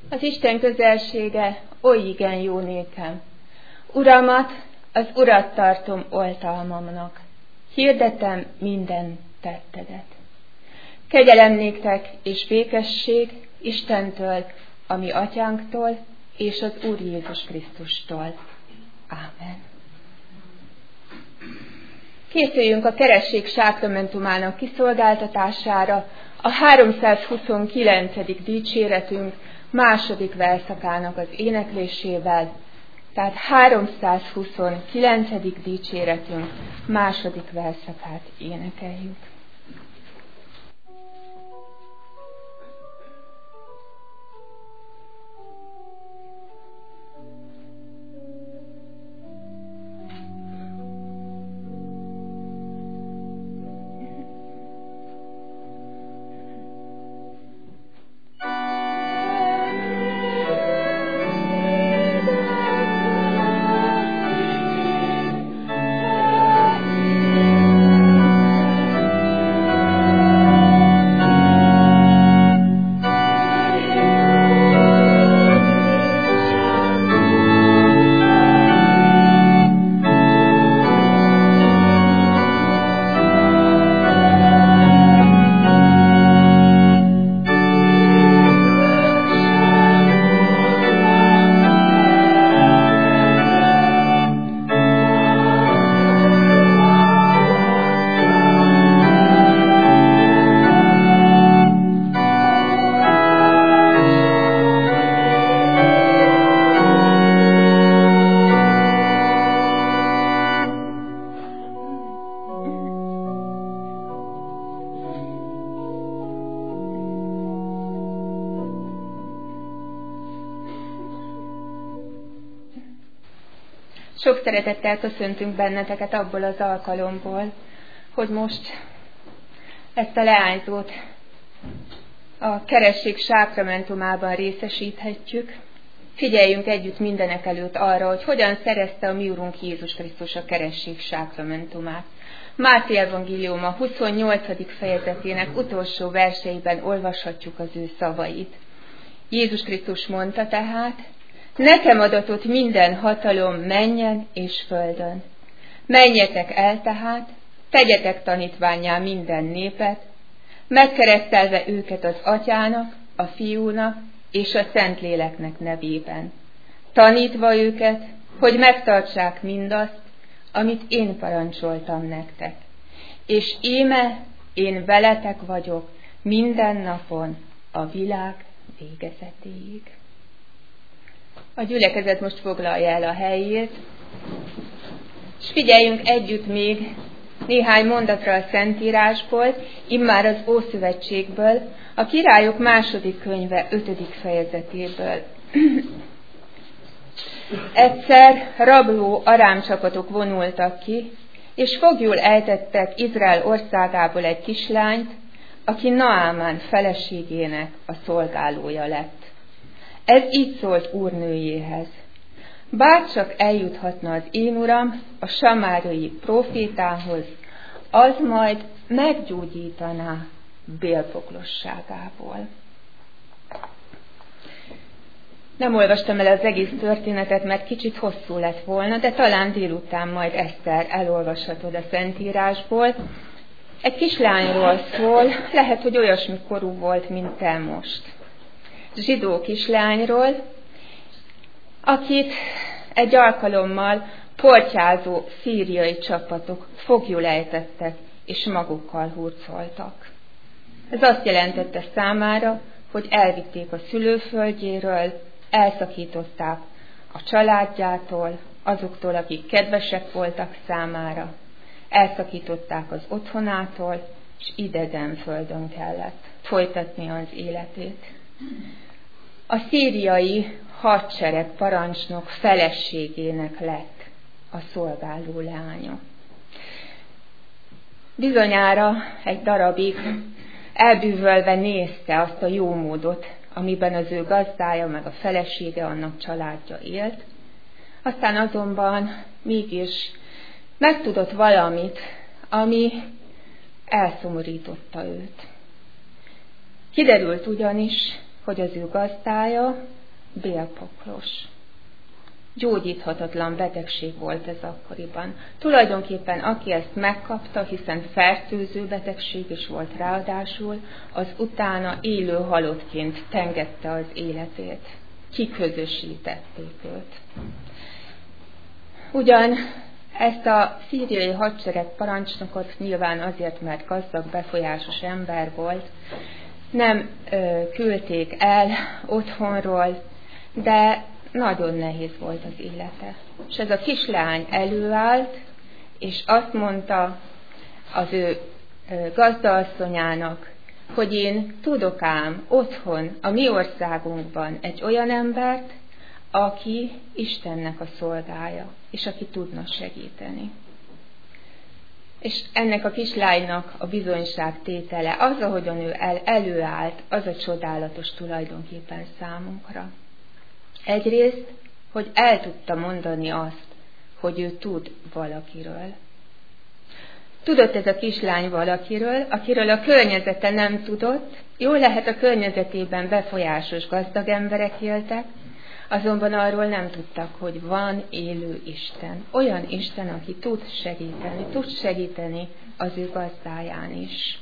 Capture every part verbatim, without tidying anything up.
Az Isten közelsége oly igen jó nékem. Uramat, az Urat tartom oltalmamnak. Hirdetem minden tettedet. Kegyelem néktek és békesség Istentől, a mi atyánktól, és az Úr Jézus Krisztustól. Ámen. Készüljünk a keresztség sákramentumának kiszolgáltatására a háromszázhuszonkilencedik dicséretünk második verszakának az éneklésével, tehát háromszázhuszonkilencedik dicséretünk második verszakát énekeljük. Sok szeretettel köszöntünk benneteket abból az alkalomból, hogy most ezt a leányzót a keresztség sákramentumában részesíthetjük. Figyeljünk együtt mindenek előtt arra, hogy hogyan szerezte a mi Urunk Jézus Krisztus a keresztség sákramentumát. Máté evangéliuma huszonnyolcadik fejezetének utolsó verseiben olvashatjuk az ő szavait. Jézus Krisztus mondta tehát: nekem adatott minden hatalom mennyen és földön. Menjetek el tehát, tegyetek tanítvánnyá minden népet, megkeresztelve őket az Atyának, a Fiúnak és a Szentléleknek nevében, tanítva őket, hogy megtartsák mindazt, amit én parancsoltam nektek. És íme én veletek vagyok minden napon a világ végezetéig. A gyülekezet most foglalja el a helyét, és figyeljünk együtt még néhány mondatra a Szentírásból, immár az Ószövetségből, a Királyok második könyve ötödik fejezetéből. Egyszer rabló arám csapatok vonultak ki, és foglyul ejtettek Izrael országából egy kislányt, aki Naámán feleségének a szolgálója lett. Ez így szólt úrnőjéhez: bárcsak eljuthatna az én uram a samáriai prófétához, az majd meggyógyítaná bélpoklosságából. Nem olvastam el az egész történetet, mert kicsit hosszú lett volna, de talán délután majd Eszter elolvashatod a Szentírásból. Egy kislányról szól, lehet, hogy olyasmi korú volt, mint te most. Zsidó kislányról, akit egy alkalommal portyázó szíriai csapatok foglyul ejtettek, és magukkal hurcoltak. Ez azt jelentette számára, hogy elvitték a szülőföldjéről, elszakították a családjától, azoktól, akik kedvesek voltak számára, elszakították az otthonától, és idegen földön kellett folytatni az életét. A szíriai hadsereg parancsnok feleségének lett a szolgáló lánya. Bizonyára egy darabig elbűvölve nézte azt a jó módot, amiben az ő gazdája meg a felesége, annak családja élt. Aztán azonban mégis megtudott valamit, ami elszomorította őt. Kiderült ugyanis, hogy az ő gazdája bélpoklos. Gyógyíthatatlan betegség volt ez akkoriban. Tulajdonképpen aki ezt megkapta, hiszen fertőző betegség is volt ráadásul, az utána élő halottként tengette az életét. Kiközösítették őt. Ugyan ezt a szíriai hadsereg parancsnokot nyilván azért, mert gazdag, befolyásos ember volt, nem ö, küldték el otthonról, de nagyon nehéz volt az élete. És ez a kislány előállt, és azt mondta az ő gazdaasszonyának, hogy én tudok ám otthon, a mi országunkban egy olyan embert, aki Istennek a szolgája, és aki tudna segíteni. És ennek a kislánynak a bizonyságtétele, az, ahogyan ő el, előállt, az a csodálatos tulajdonképpen számunkra. Egyrészt, hogy el tudta mondani azt, hogy ő tud valakiről. Tudott ez a kislány valakiről, akiről a környezete nem tudott, jól lehet a környezetében befolyásos gazdag emberek éltek, azonban arról nem tudtak, hogy van élő Isten. Olyan Isten, aki tud segíteni, tud segíteni az ő gazdáján is.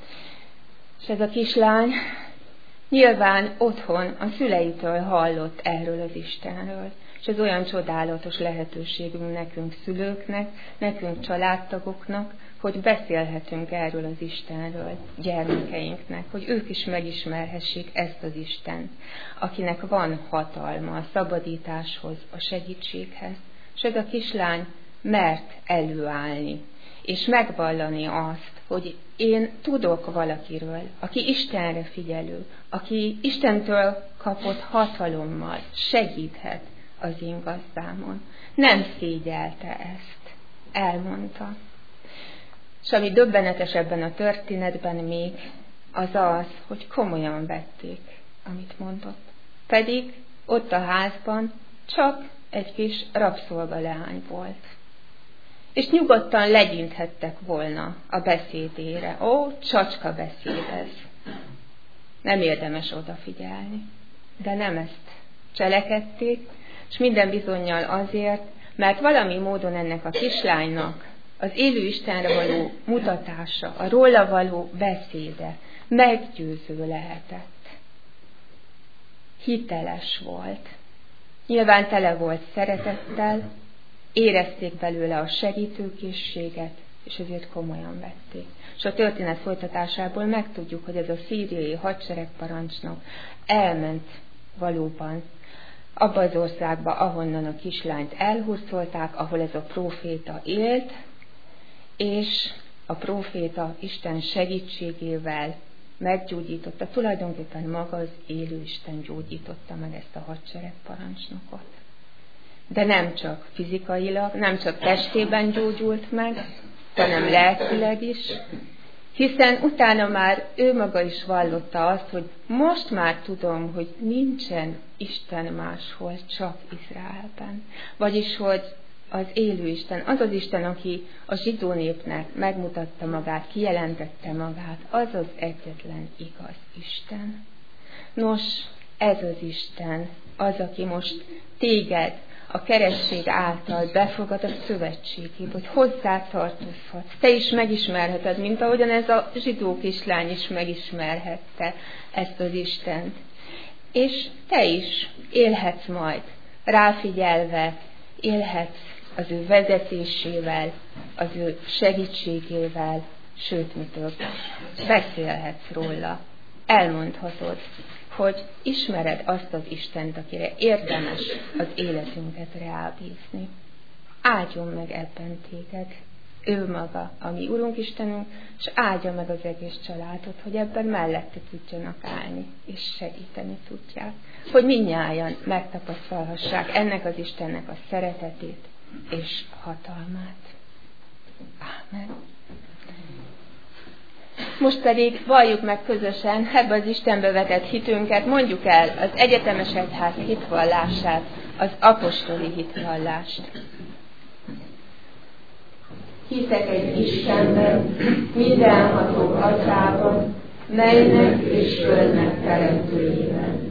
És ez a kislány nyilván otthon a szüleitől hallott erről az Istenről. És ez olyan csodálatos lehetőségünk nekünk szülőknek, nekünk családtagoknak, hogy beszélhetünk erről az Istenről gyermekeinknek, hogy ők is megismerhessék ezt az Istent, akinek van hatalma a szabadításhoz, a segítséghez. És ez a kislány mert előállni, és megvallani azt, hogy én tudok valakiről, aki Istenre figyelő, aki Istentől kapott hatalommal segíthet az én gazdámon. Nem szégyelte ezt, elmondta. És ami döbbenetes ebben a történetben még, az az, hogy komolyan vették, amit mondott. Pedig ott a házban csak egy kis rabszolgaleány volt. És nyugodtan legyinthettek volna a beszédére. Ó, csacska beszéd ez. Nem érdemes odafigyelni. De nem ezt cselekedték, és minden bizonnyal azért, mert valami módon ennek a kislánynak az élő Istenre való mutatása, a róla való beszéde meggyőző lehetett. Hiteles volt. Nyilván tele volt szeretettel, érezték belőle a segítőkészséget, és ezért komolyan vették. És a történet folytatásából megtudjuk, hogy ez a szíriai hadseregparancsnok elment valóban abba az országba, ahonnan a kislányt elhurcolták, ahol ez a próféta élt, és a próféta Isten segítségével meggyógyította, tulajdonképpen maga az élő Isten gyógyította meg ezt a hadseregparancsnokot. De nem csak fizikailag, nem csak testében gyógyult meg, hanem lelkileg is, hiszen utána már ő maga is vallotta azt, hogy most már tudom, hogy nincsen Isten máshol, csak Izraelben. Vagyis, hogy az élő Isten, az az Isten, aki a zsidó népnek megmutatta magát, kijelentette magát, az az egyetlen igaz Isten. Nos, ez az Isten, az, aki most téged a keresztség által befogad a szövetségébe, hogy hozzá tartozhatsz. Te is megismerheted, mint ahogyan ez a zsidó kislány is megismerhette ezt az Istent. És te is élhetsz majd ráfigyelve, élhetsz az ő vezetésével, az ő segítségével, sőt, mi több, beszélhetsz róla. Elmondhatod, hogy ismered azt az Istent, akire érdemes az életünket rábízni. Áldjon meg ebben téged, ő maga, a mi Urunk Istenünk, és áldja meg az egész családot, hogy ebben mellette tudjanak állni, és segíteni tudják. Hogy mindnyájan megtapasztalhassák ennek az Istennek a szeretetét és hatalmát. Ámen. Most pedig valljuk meg közösen ebbe az Istenbe vetett hitünket, mondjuk el az egyetemes egyház hitvallását, az apostoli hitvallást. Hiszek egy Istenben, mindenható Atyában, mennek és földnek teremtőjében,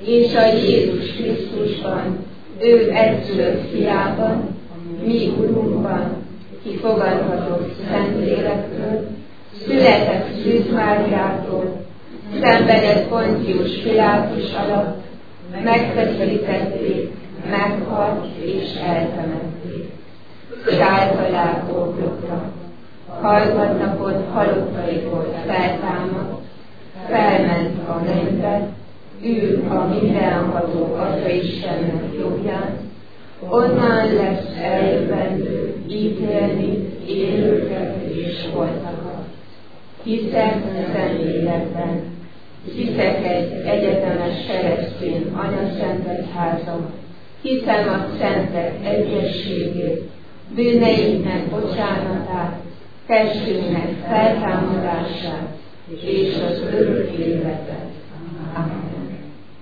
és a Jézus Krisztusban, ő egyszülött fiában, mi Urunkban, ki fogadhatott Szentlélektől, született Szűz Máriától, szenvedett Pontius Pilátus alatt, megfeszítették, meghalt és eltemették. Szállt alá poklokra, harmadnapon halottaiból feltámadt, felment a mennybe, ő a mindenható Atya Istennek jobbján, onnan lesz eljövendő, ítélni élőket és holtakat. Hiszek a Szentlélekben, hiszek egy egyetemes keresztény anyaszentegyházam, hiszem a szentek egyességét, bűneinknek bocsánatát, testünknek feltámadását és az örök életet. Amen.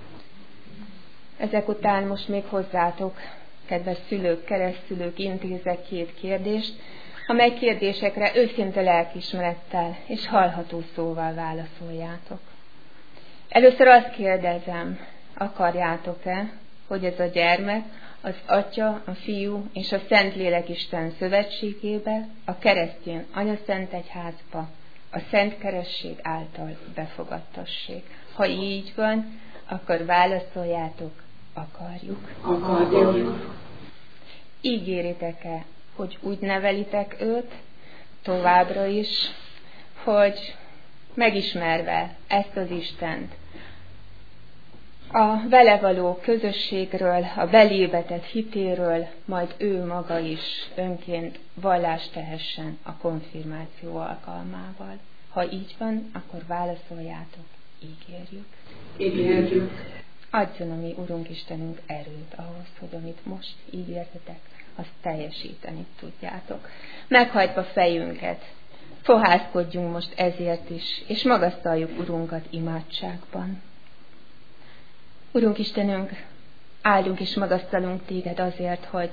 Ezek után most még hozzátok, kedves szülők, keresztszülők, intézek két kérdést, amely kérdésekre őszinte lelkiismerettel és hallható szóval válaszoljátok. Először azt kérdezem, akarjátok-e, hogy ez a gyermek az Atya, a Fiú és a Szentlélek Isten szövetségébe, a keresztény anyaszentegyházba, a Szent Keresség által befogadtassék. Ha így van, akkor válaszoljátok, akarjuk. Akarjuk. Ígéritek-e, hogy úgy nevelitek őt továbbra is, hogy megismerve ezt az Istent, a vele való közösségről, a belébetett hitéről, majd ő maga is önként vallást tehessen a konfirmáció alkalmával. Ha így van, akkor válaszoljátok, ígérjük. Ígérjük. Adjon a mi Urunk Istenünk erőt ahhoz, hogy amit most ígértetek, azt teljesíteni tudjátok. Meghajtva fejünket, fohászkodjunk most ezért is, és magasztaljuk Urunkat imádságban. Urunk Istenünk, áldunk és magasztalunk téged azért, hogy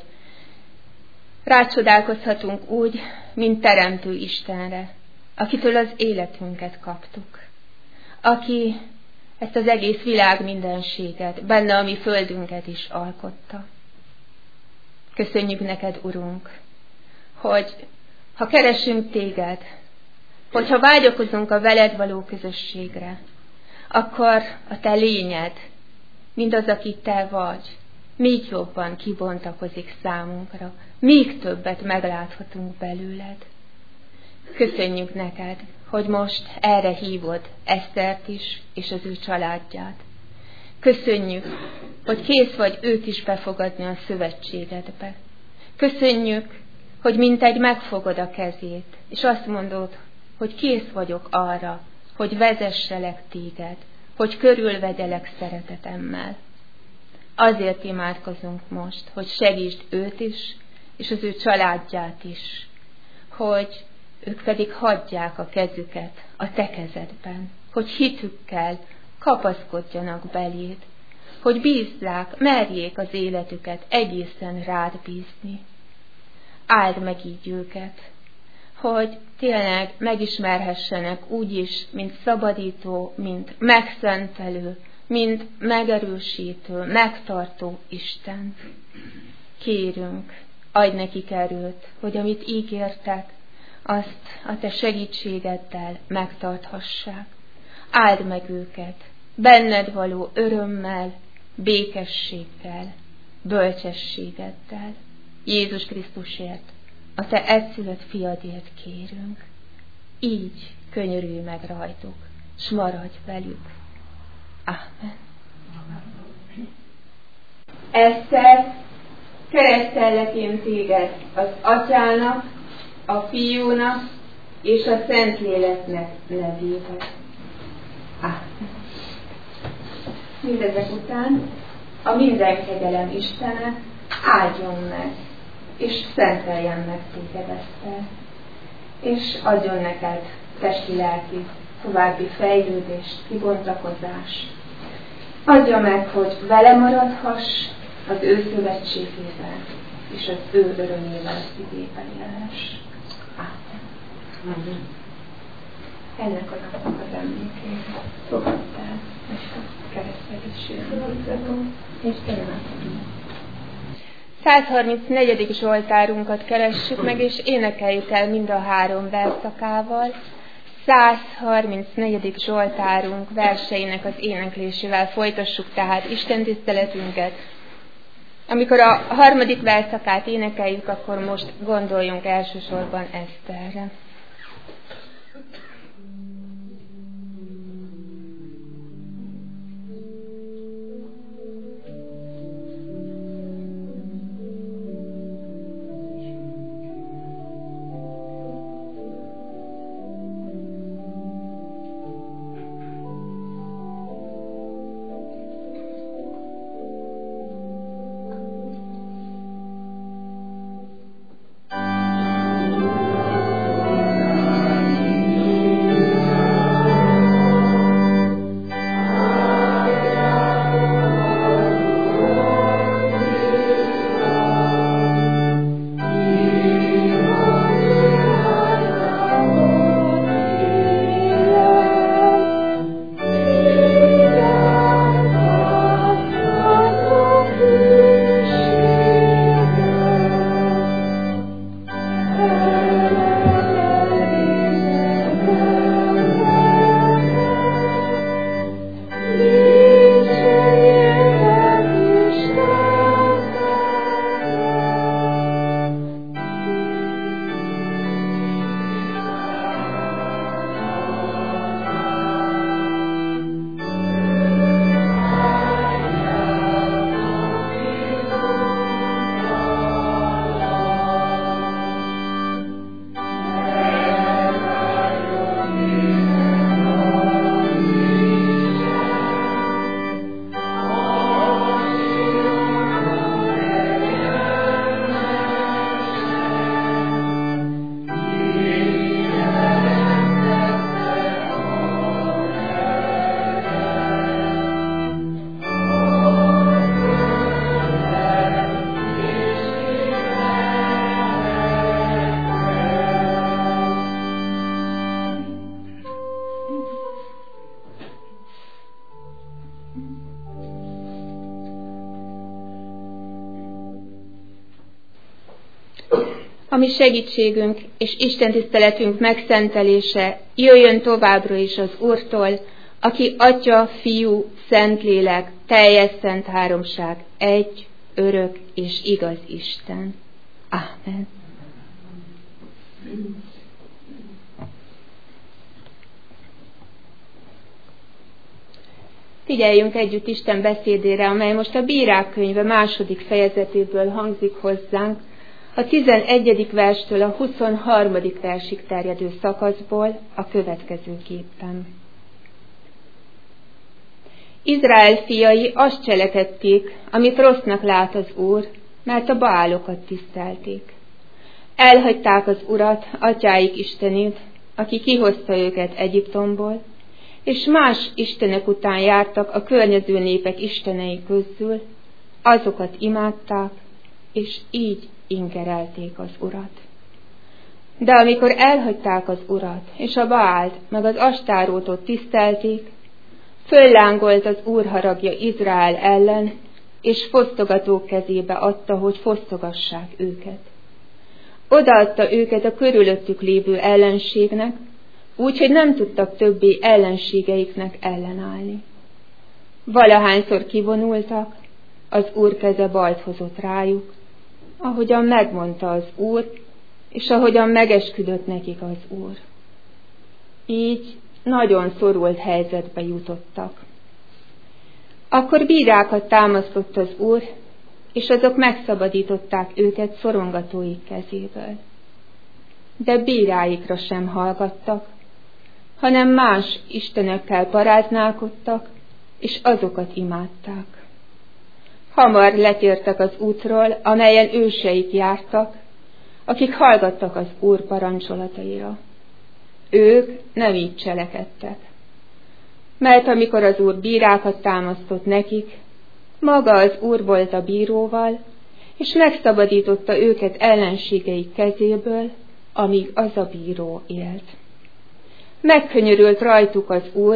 rácsodálkozhatunk úgy, mint Teremtő Istenre, akitől az életünket kaptuk, aki ezt az egész világ mindenséget, benne a mi földünket is alkotta. Köszönjük neked, Urunk, hogy ha keresünk téged, hogyha vágyakozunk a veled való közösségre, akkor a te lényed, mindaz, aki te vagy, még jobban kibontakozik számunkra, még többet megláthatunk belőled. Köszönjük neked, hogy most erre hívod Esztert is, és az ő családját. Köszönjük, hogy kész vagy őt is befogadni a szövetségedbe. Köszönjük, hogy mintegy megfogod a kezét, és azt mondod, hogy kész vagyok arra, hogy vezesselek téged, hogy körülvegyelek szeretetemmel. Azért imádkozunk most, hogy segítsd őt is, és az ő családját is, hogy ők pedig hagyják a kezüket a te kezedben, hogy hitükkel kapaszkodjanak beléd, hogy bízzák, merjék az életüket egészen rád bízni. Áld meg így őket, hogy tényleg megismerhessenek úgy is, mint szabadító, mint megszentelő, mint megerősítő, megtartó Isten. Kérünk, adj nekik erőt, hogy amit ígértek, azt a te segítségeddel megtarthassák. Áld meg őket, benned való örömmel, békességgel, bölcsességeddel. Jézus Krisztusért, a te egyszülött fiadért kérünk. Így könyörülj meg rajtuk, s maradj velük. Amen. Eszter, keresztellek én téged az Atyának, a Fiúnak és a Szentléleknek nevében. Amen. Mindezek után a minden kegyelem Istene áldjon meg, és szenteljen meg téged, Eszter, és adjon neked testi-lelki további fejlődést, kibontakozást. Adja meg, hogy vele maradhass az ő szövetségében, és az ő örömével szívében élhess. Ámen. Ennek a napnak az emlékére fogadd el ezt a keresztet. százharmincnegyedik Zsoltárunkat keressük meg, és énekeljük el mind a három verszakával. százharmincnegyedik Zsoltárunk verseinek az éneklésével folytassuk tehát istentiszteletünket. Amikor a harmadik verszakát énekeljük, akkor most gondoljunk elsősorban Eszterre. A mi segítségünk és istentiszteletünk megszentelése jöjjön továbbra is az Úrtól, aki Atya, Fiú, Szentlélek, teljes szent háromság, egy, örök és igaz Isten. Ámen. Figyeljünk együtt Isten beszédére, amely most a Bírák könyve második fejezetéből hangzik hozzánk, a tizenegyedik verstől a huszonharmadik versig terjedő szakaszból a következőképpen. Izrael fiai azt cselekedték, amit rossznak lát az Úr, mert a Baálokat tisztelték. Elhagyták az Urat, atyáik Istenét, aki kihozta őket Egyiptomból, és más istenek után jártak a környező népek istenei közül, azokat imádták, és így ingerelték az Urat. De amikor elhagyták az Urat, és a Baált, meg az Astárótot tisztelték, föllángolt az Úr haragja Izrael ellen, és fosztogatók kezébe adta, hogy fosztogassák őket. Odaadta őket a körülöttük lévő ellenségnek, úgyhogy nem tudtak többé ellenségeiknek ellenállni. Valahányszor kivonultak, az Úr keze bajt hozott rájuk, ahogyan megmondta az Úr, és ahogyan megesküdött nekik az Úr. Így nagyon szorult helyzetbe jutottak. Akkor bírákat támasztott az Úr, és azok megszabadították őket szorongatóik kezéből. De bíráikra sem hallgattak, hanem más istenekkel paráználkodtak, és azokat imádták. Hamar letértek az útról, amelyen őseik jártak, akik hallgattak az Úr parancsolataira. Ők nem így cselekedtek. Mert amikor az Úr bírákat támasztott nekik, maga az Úr volt a bíróval, és megszabadította őket ellenségeik kezéből, amíg az a bíró élt. Megkönyörült rajtuk az Úr,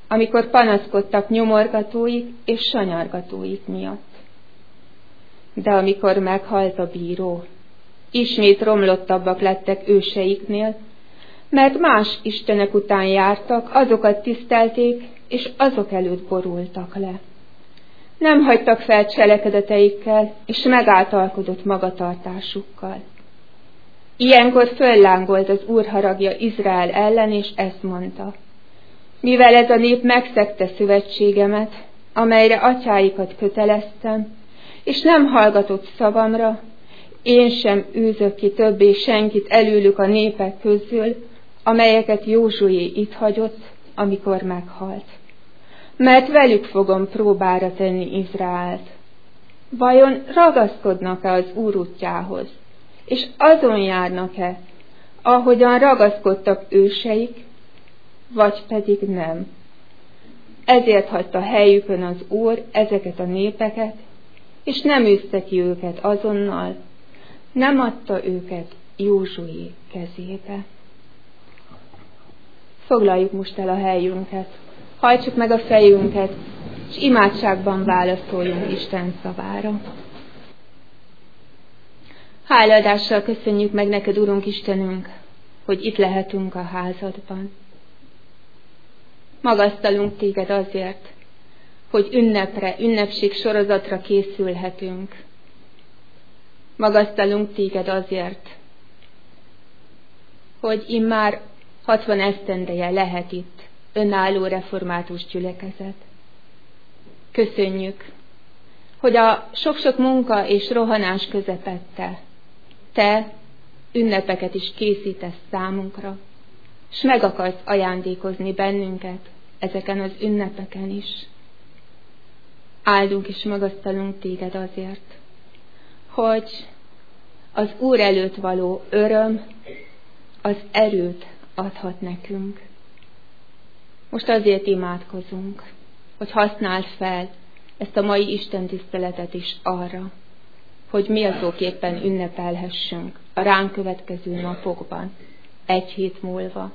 amikor panaszkodtak nyomorgatóik és sanyargatóik miatt. De amikor meghalt a bíró, ismét romlottabbak lettek őseiknél, mert más istenek után jártak, azokat tisztelték, és azok előtt borultak le. Nem hagytak fel cselekedeteikkel, és megáltalkodott magatartásukkal. Ilyenkor föllángolt az Úr haragja Izrael ellen, és ezt mondta: mivel ez a nép megszegte szövetségemet, amelyre atyáikat köteleztem, és nem hallgatott szavamra, én sem űzök ki többé senkit előlük a népek közül, amelyeket Józsué itt hagyott, amikor meghalt. Mert velük fogom próbára tenni Izraelt. Vajon ragaszkodnak-e az Úr útjához, és azon járnak-e, ahogyan ragaszkodtak őseik, vagy pedig nem? Ezért hagyta helyükön az Úr ezeket a népeket, és nem űzte ki őket azonnal, nem adta őket Józsué kezébe. Foglaljuk most el a helyünket, hajtsuk meg a fejünket, és imádságban válaszoljunk Isten szavára. Hálaadással köszönjük meg neked, Urunk Istenünk, hogy itt lehetünk a házadban. Magasztalunk téged azért, hogy ünnepre, ünnepség sorozatra készülhetünk. Magasztalunk téged azért, hogy immár hatvan esztendeje lehet itt önálló református gyülekezet. Köszönjük, hogy a sok-sok munka és rohanás közepette te ünnepeket is készítesz számunkra, s meg akarsz ajándékozni bennünket ezeken az ünnepeken is. Áldunk és magasztalunk téged azért, hogy az Úr előtt való öröm az erőt adhat nekünk. Most azért imádkozunk, hogy használd fel ezt a mai istentiszteletet is arra, hogy méltóképpen ünnepelhessünk a ránk következő napokban, egy hét múlva.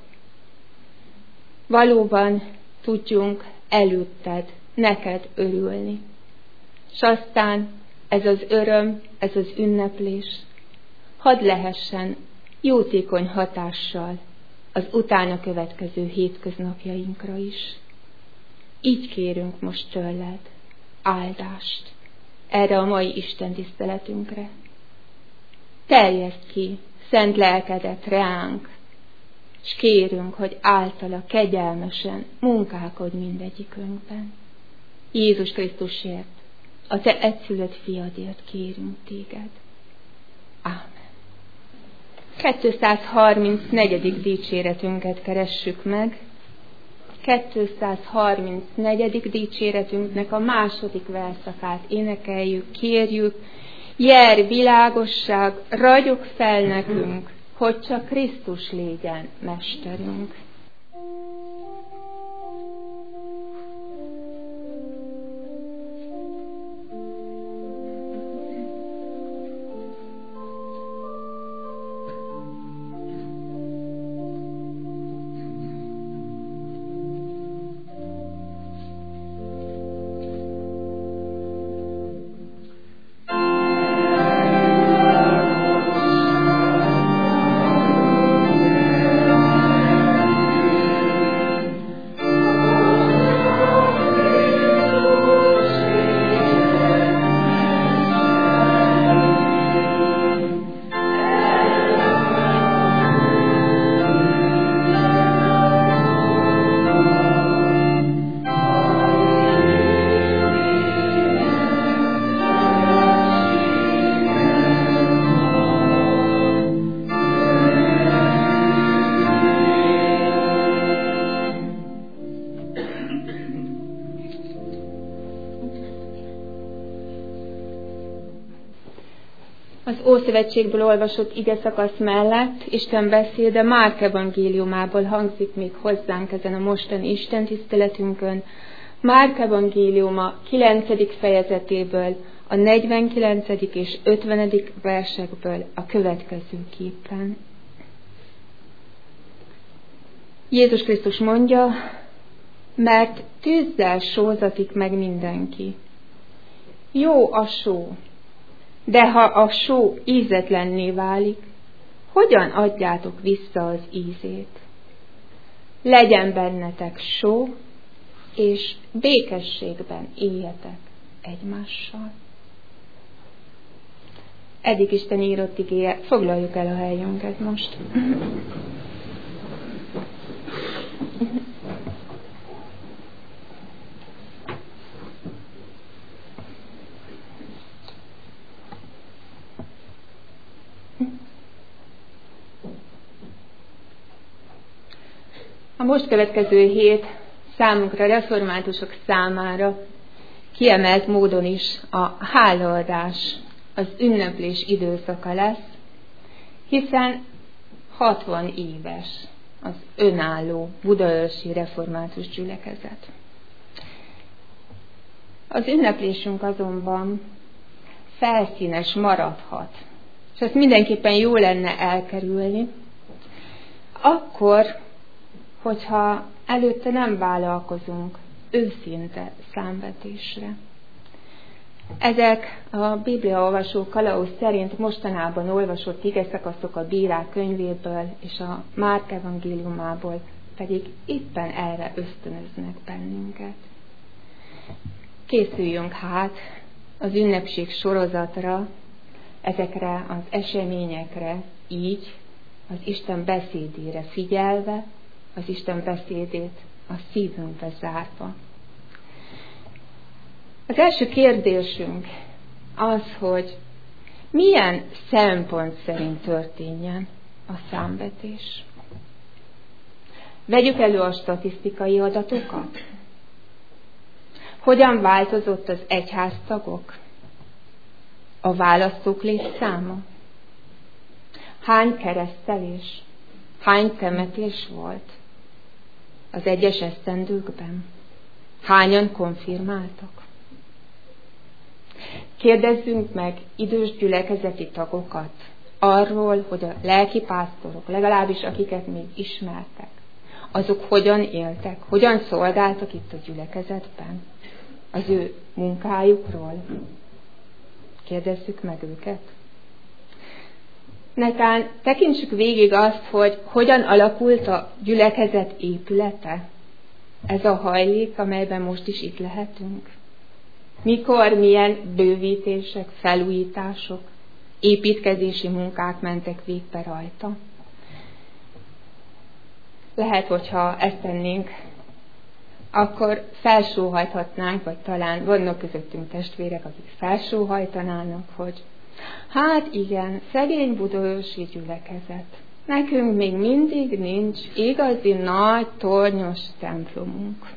Valóban tudjunk előtted, neked örülni. S aztán ez az öröm, ez az ünneplés, hadd lehessen jótékony hatással az utána következő hétköznapjainkra is. Így kérünk most tőled áldást erre a mai istentiszteletünkre. Terjeszd ki szent lelkedet ránk, és kérünk, hogy általa kegyelmesen munkálkodj mindegyikünkben. Jézus Krisztusért, a te egyszülött fiadért kérünk téged. Ámen. kétszázharmincnegyedik dicséretünket keressük meg. kétszázharmincnegyedik dicséretünknek a második verszakát énekeljük, kérjük: Jer világosság, ragyog fel nekünk, hogy csak Krisztus légyen mesterünk. Az Ószövetségből olvasott igeszakasz mellett Isten beszéde Márk evangéliumából hangzik még hozzánk ezen a mostani istentiszteletünkön. Márk evangéliuma kilencedik fejezetéből, a negyvenkilencedik és ötvenedik versekből a következőképpen. Jézus Krisztus mondja: mert tűzzel sózatik meg mindenki. Jó a só, de ha a só ízetlenné válik, hogyan adjátok vissza az ízét? Legyen bennetek só, és békességben éljetek egymással. Eddig Isten írott igéje, foglaljuk el a helyünket most. A most következő hét számunkra, reformátusok számára kiemelt módon is a hálaadás, az ünneplés időszaka lesz, hiszen hatvan éves az önálló budaörsi református gyülekezet. Az ünneplésünk azonban felszínes maradhat, és ezt mindenképpen jó lenne elkerülni, akkor, hogyha előtte nem vállalkozunk őszinte számvetésre. Ezek a bibliaolvasó kalauz szerint mostanában olvasott igeszakaszok a Bírák könyvéből és a Márk evangéliumából pedig éppen erre ösztönöznek bennünket. Készüljünk hát az ünnepség sorozatra, ezekre az eseményekre így, az Isten beszédére figyelve, az Isten beszédét a szívünkbe zárva. Az első kérdésünk az, hogy milyen szempont szerint történjen a számvetés. Vegyük elő a statisztikai adatokat. Hogyan változott az egyháztagok? A választók létszáma? Hány keresztelés? Hány temetés volt az egyes esztendőkben? Hányan konfirmáltak? Kérdezzünk meg idős gyülekezeti tagokat arról, hogy a lelkipásztorok, legalábbis akiket még ismertek, azok hogyan éltek, hogyan szolgáltak itt a gyülekezetben, az ő munkájukról. Kérdezzük meg őket. Netán tekintsük végig azt, hogy hogyan alakult a gyülekezet épülete. Ez a hajlék, amelyben most is itt lehetünk. Mikor, milyen bővítések, felújítások, építkezési munkák mentek végbe rajta. Lehet, hogyha ezt tennénk, akkor felsóhajthatnánk, vagy talán vannak közöttünk testvérek, akik felsóhajtanának, hogy hát igen, szegény budaörsi gyülekezet. Nekünk még mindig nincs igazi nagy, tornyos templomunk.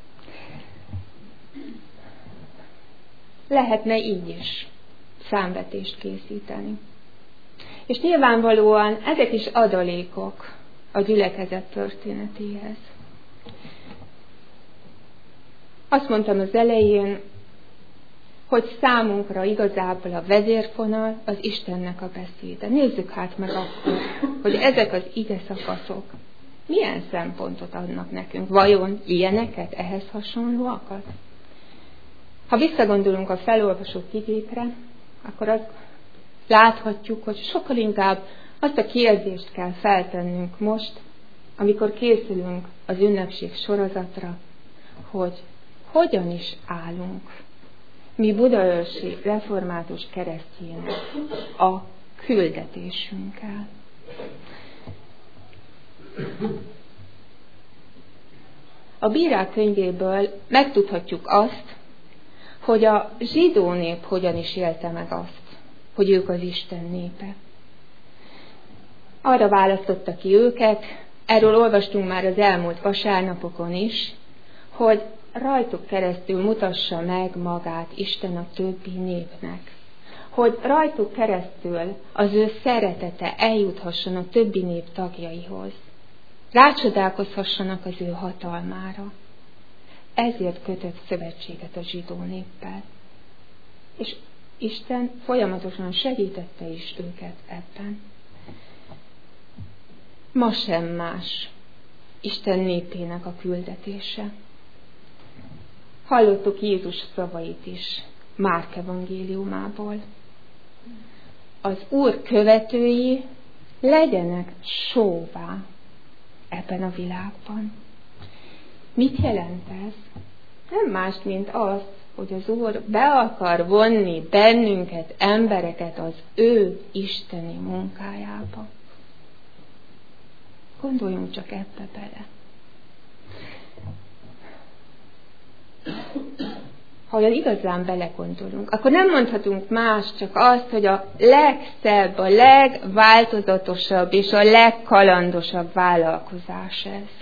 Lehetne így is számvetést készíteni. És nyilvánvalóan ezek is adalékok a gyülekezet történetéhez. Azt mondtam az elején, hogy számunkra igazából a vezérfonal az Istennek a beszéde. Nézzük hát meg akkor, hogy ezek az ige szakaszok milyen szempontot adnak nekünk. Vajon ilyeneket, ehhez hasonlóakat? Ha visszagondolunk a felolvasott igékre, akkor azt láthatjuk, hogy sokkal inkább azt a kérdést kell feltennünk most, amikor készülünk az ünnepség sorozatra, hogy hogyan is állunk mi budaörsi református keresztjének a küldetésünkkel. A Bírák könyvéből megtudhatjuk azt, hogy a zsidó nép hogyan is élte meg azt, hogy ők az Isten népe. Arra választotta ki őket, erről olvastunk már az elmúlt vasárnapokon is, hogy rajtuk keresztül mutassa meg magát Isten a többi népnek. Hogy rajtuk keresztül az ő szeretete eljuthasson a többi nép tagjaihoz. Rácsodálkozhassanak az ő hatalmára. Ezért kötött szövetséget a zsidó néppel. És Isten folyamatosan segítette is őket ebben. Ma sem más Isten népének a küldetése. Hallottuk Jézus szavait is Márk evangéliumából. Az Úr követői legyenek sóvá ebben a világban. Mit jelent ez? Nem más, mint az, hogy az Úr be akar vonni bennünket, embereket az ő isteni munkájába. Gondoljunk csak ebbe bele. Ha olyan igazán belegondolunk, akkor nem mondhatunk más, csak azt, hogy a legszebb, a legváltozatosabb és a legkalandosabb vállalkozás ez.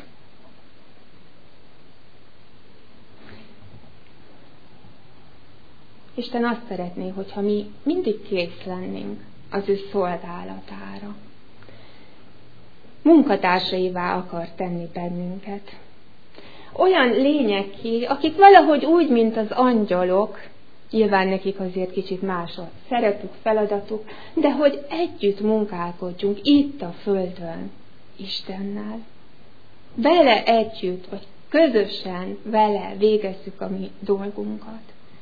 Isten azt szeretné, hogyha mi mindig kész lennénk az ő szolgálatára. Munkatársaivá akar tenni bennünket. Olyan lényekké, akik valahogy úgy, mint az angyalok, nyilván nekik azért kicsit más a szerepük, feladatuk, de hogy együtt munkálkodjunk itt a földön Istennel. Vele együtt, vagy közösen vele végezzük a mi dolgunkat.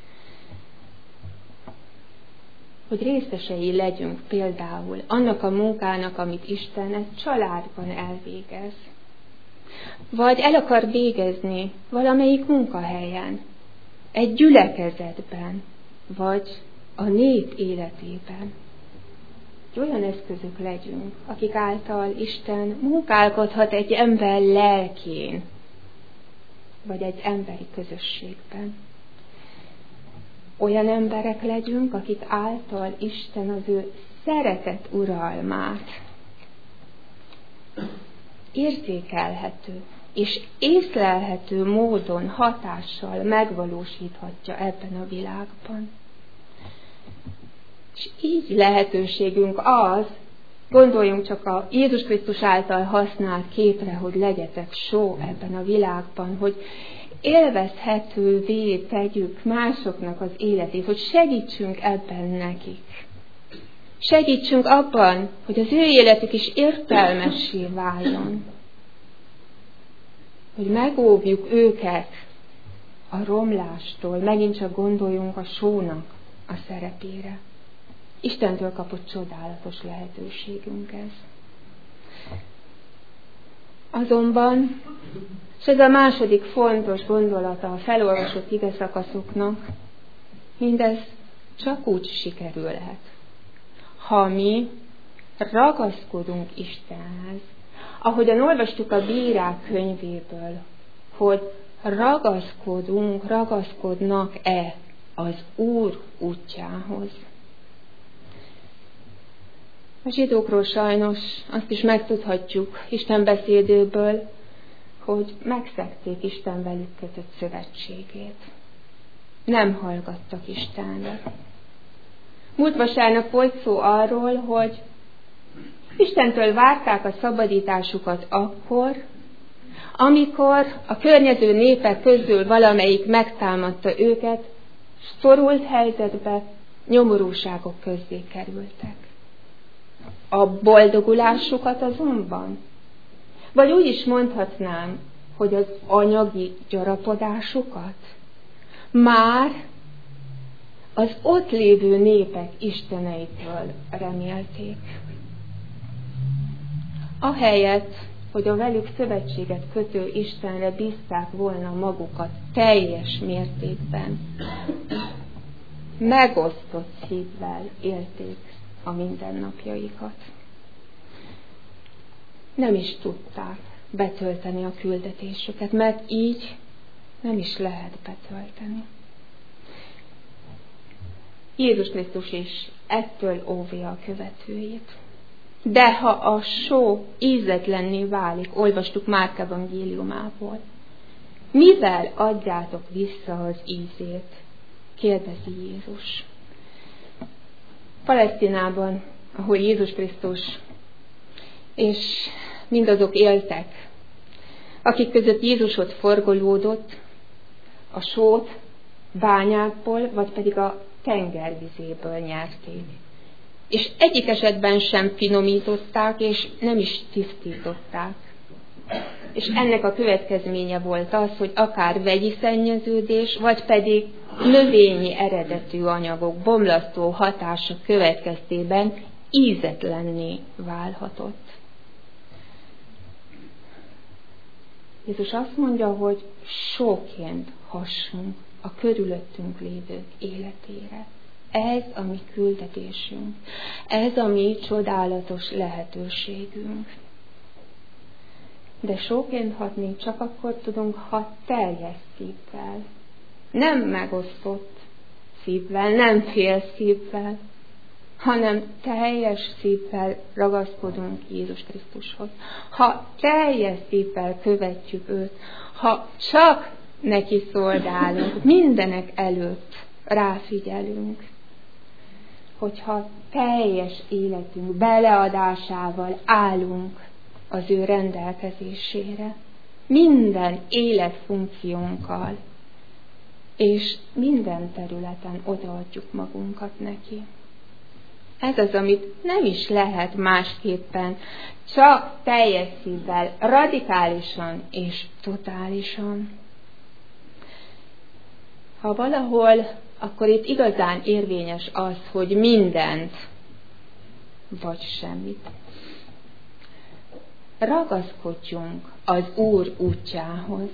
Hogy részesei legyünk például annak a munkának, amit Isten egy családban elvégez. Vagy el akar végezni valamelyik munkahelyen, egy gyülekezetben, vagy a nép életében. Hogy olyan eszközök legyünk, akik által Isten munkálkodhat egy ember lelkén, vagy egy emberi közösségben. Olyan emberek legyünk, akik által Isten az ő szeretet uralmát érzékelhető és észlelhető módon, hatással megvalósíthatja ebben a világban. És így lehetőségünk az, gondoljunk csak a Jézus Krisztus által használt képre, hogy legyetek só ebben a világban, hogy élvezhetővé tegyük másoknak az életét, hogy segítsünk ebben nekik. Segítsünk abban, hogy az ő életük is értelmessé váljon. Hogy megóvjuk őket a romlástól, megint csak gondoljunk a sónak a szerepére. Istentől kapott csodálatos lehetőségünk ez. Azonban, és ez a második fontos gondolata a felolvasott igeszakaszoknak, mindez csak úgy sikerülhet, ha mi ragaszkodunk Istenhez, ahogyan olvastuk a Bírák könyvéből, hogy ragaszkodunk, ragaszkodnak-e az Úr útjához. A zsidókról sajnos azt is megtudhatjuk Isten beszédéből, hogy megszegték Isten velük kötött szövetségét. Nem hallgattak Istenre. Múlt vasárnap volt szó arról, hogy Istentől várták a szabadításukat akkor, amikor a környező népek közül valamelyik megtámadta őket, szorult helyzetbe, nyomorúságok közzé kerültek. A boldogulásukat azonban, vagy úgy is mondhatnám, hogy az anyagi gyarapodásukat már az ott lévő népek isteneitől remélték. Ahelyett, hogy a velük szövetséget kötő Istenre bízták volna magukat teljes mértékben, megosztott szívvel élték a mindennapjaikat. Nem is tudták betölteni a küldetésüket, mert így nem is lehet betölteni. Jézus Krisztus is ettől óvja a követőit. De ha a só ízetlenné válik, olvastuk Márk evangéliumából, mivel adjátok vissza az ízét? Kérdezi Jézus. Palesztinában, ahol Jézus Krisztus és mindazok éltek, akik között Jézus ott forgolódott, a sót bányákból, vagy pedig a tengervizéből nyerték. És egyik esetben sem finomították, és nem is tisztították. és ennek a következménye volt az, hogy akár vegyi szennyeződés, vagy pedig növényi eredetű anyagok bomlasztó hatása következtében ízetlenné válhatott. Jézus azt mondja, hogy sóként hassunk a körülöttünk lévők életére. Ez a mi küldetésünk. Ez a mi csodálatos lehetőségünk. De sóként hatni csak akkor tudunk, ha teljes szívvel. Nem megosztott szívvel, nem fél szívvel, hanem teljes szívvel ragaszkodunk Jézus Krisztushoz. Ha teljes szívvel követjük őt, ha csak neki szolgálunk, mindenek előtt ráfigyelünk, hogyha teljes életünk beleadásával állunk az ő rendelkezésére, minden életfunkciónkkal, és minden területen odaadjuk magunkat neki. Ez az, amit nem is lehet másképpen, csak teljes szívvel, radikálisan és totálisan. Ha valahol, akkor itt igazán érvényes az, hogy mindent, vagy semmit. Ragaszkodjunk az Úr útjához.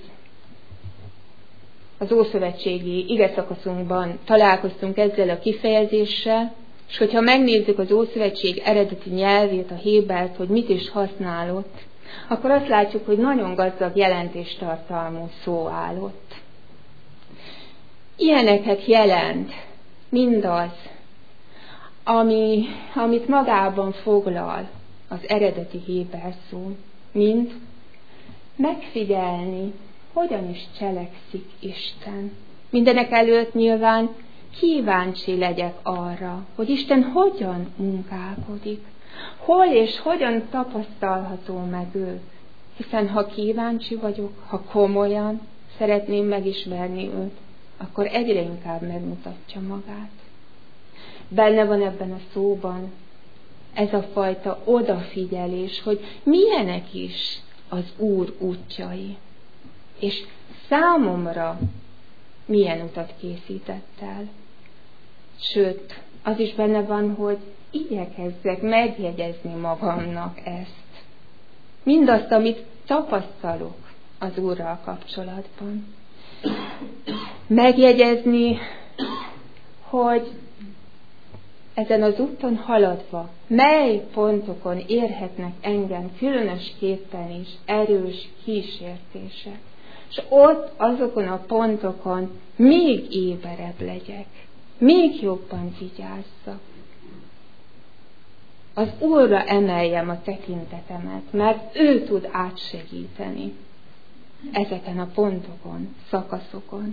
Az ószövetségi igeszakaszunkban találkoztunk ezzel a kifejezéssel, és hogyha megnézzük az Ószövetség eredeti nyelvét, a hébert, hogy mit is használott, akkor azt látjuk, hogy nagyon gazdag jelentéstartalmú szó állott. Ilyeneket jelent mindaz, ami, amit magában foglal az eredeti héber szó, mint megfigyelni, hogyan is cselekszik Isten. Mindenek előtt nyilván kíváncsi legyek arra, hogy Isten hogyan munkálkodik, hol és hogyan tapasztalható meg ő. Hiszen ha kíváncsi vagyok, ha komolyan szeretném megismerni őt, akkor egyre inkább megmutatja magát. Benne van ebben a szóban ez a fajta odafigyelés, hogy milyenek is az Úr útjai, és számomra milyen utat készített el. Sőt, az is benne van, hogy igyekezzek megjegyezni magamnak ezt. Mindazt, amit tapasztalok az Úrral kapcsolatban. Megjegyezni, hogy ezen az úton haladva, mely pontokon érhetnek engem különösképpen is erős kísértések. És ott, azokon a pontokon még éberebb legyek, még jobban vigyázzak. Az Úrra emeljem a tekintetemet, mert ő tud átsegíteni ezeken a pontokon, szakaszokon.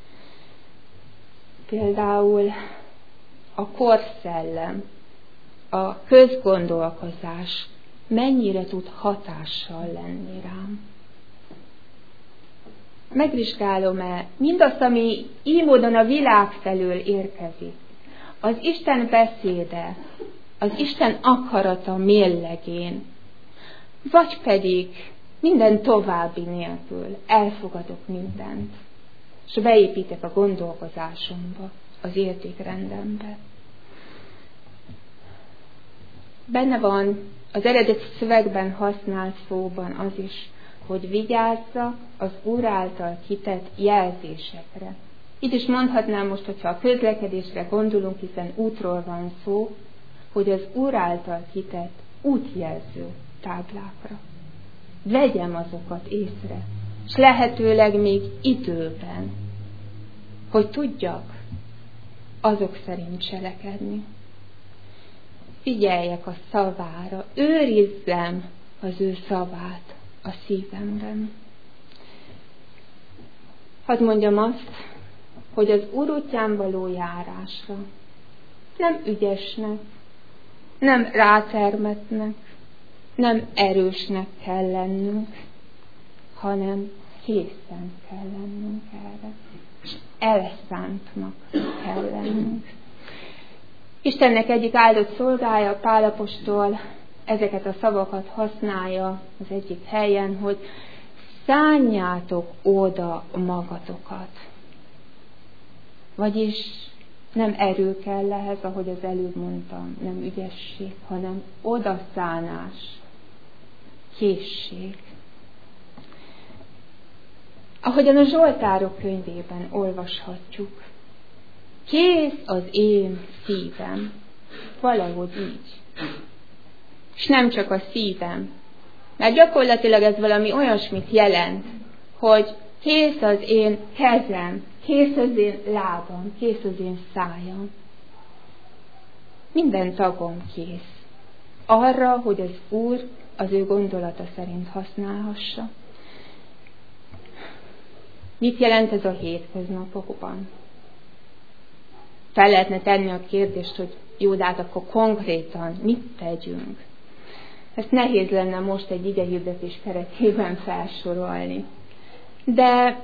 Például a korszellem, a közgondolkozás mennyire tud hatással lenni rám. Megvizsgálom-e mindazt, ami így módon a világ felől érkezik, az Isten beszéde, az Isten akarata méllegén, vagy pedig minden további nélkül elfogadok mindent, és beépítek a gondolkozásomba, az értékrendembe. Benne van az eredeti szövegben használt szóban az is, hogy vigyázzak az Úr által kitett jelzésekre. Itt is mondhatnám most, hogyha a közlekedésre gondolunk, hiszen útról van szó, hogy az Úr által kitett útjelző táblákra. Vegyem azokat észre, és lehetőleg még időben, hogy tudjak azok szerint cselekedni. Figyeljek a szavára, őrizzem az ő szavát a szívemben. Hadd mondjam azt, hogy az Úr útján való járásra nem ügyesnek, nem rátermetnek, nem erősnek kell lennünk, hanem készen kell lennünk erre, és elszántnak kell lennünk. Istennek egyik áldott szolgája, Pál apostol ezeket a szavakat használja az egyik helyen, hogy szánjátok oda magatokat. Vagyis nem erő kell ehhez, ahogy az előbb mondtam, nem ügyesség, hanem odaszánás, készség. Ahogyan a Zsoltárok könyvében olvashatjuk, kész az én szívem, valahogy így. És nem csak a szívem, mert gyakorlatilag ez valami olyasmit jelent, hogy kész az én kezem, kész az én lábam, kész az én szájam. Minden tagom kész. Arra, hogy az Úr az ő gondolata szerint használhassa. Mit jelent ez a hétköznapokban? Fel lehetne tenni a kérdést, hogy jó, de hát akkor konkrétan mit tegyünk? Ezt nehéz lenne most egy igehirdetés keretében felsorolni. De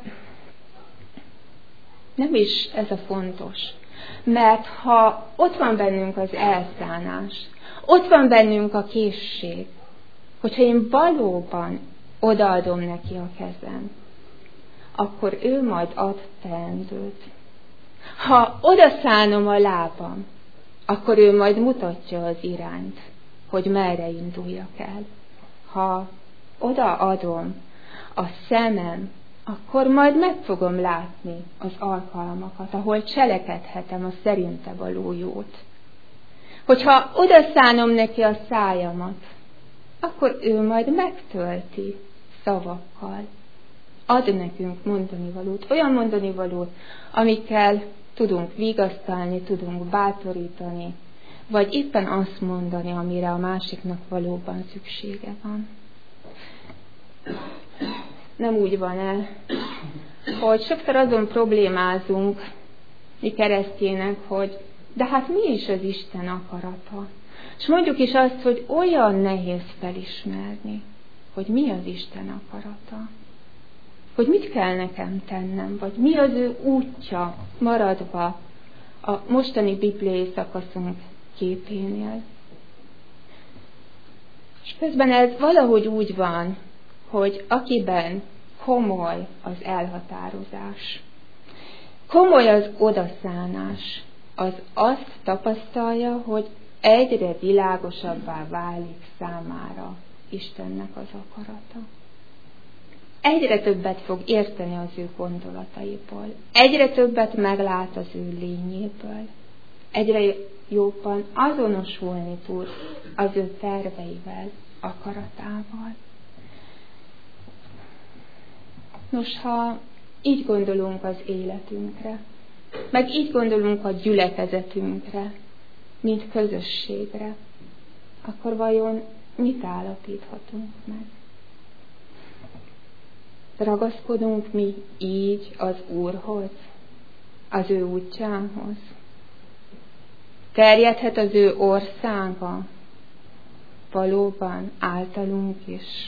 nem is ez a fontos. Mert ha ott van bennünk az elszánás, ott van bennünk a készség, hogyha én valóban odaadom neki a kezem, akkor ő majd ad teendőt. Ha odaszánom a lábam, akkor ő majd mutatja az irányt, hogy merre induljak el. Ha odaadom a szemem, akkor majd meg fogom látni az alkalmakat, ahol cselekedhetem a szerinte való jót. Hogyha odaszánom neki a szájamat, akkor ő majd megtölti szavakkal. Ad nekünk mondani valót, olyan mondani valót, amikkel tudunk vigasztalni, tudunk bátorítani, vagy éppen azt mondani, amire a másiknak valóban szüksége van. Nem úgy van-e, hogy sokszor azon problémázunk mi keresztjének, hogy de hát mi is az Isten akarata? És mondjuk is azt, hogy olyan nehéz felismerni, hogy mi az Isten akarata. Hogy mit kell nekem tennem, vagy mi az ő útja maradva a mostani bibliai szakaszunk képénél. És közben ez valahogy úgy van, hogy akiben komoly az elhatározás, komoly az odaszánás, az azt tapasztalja, hogy egyre világosabbá válik számára Istennek az akarata. Egyre többet fog érteni az ő gondolataiból, egyre többet meglát az ő lényéből, egyre jobban azonosulni tud az ő terveivel, akaratával. Nos, ha így gondolunk az életünkre, meg így gondolunk a gyülekezetünkre, mint közösségre, akkor vajon mit állapíthatunk meg? Ragaszkodunk mi így az Úrhoz, az ő útjához? Terjedhet az ő országa valóban általunk is?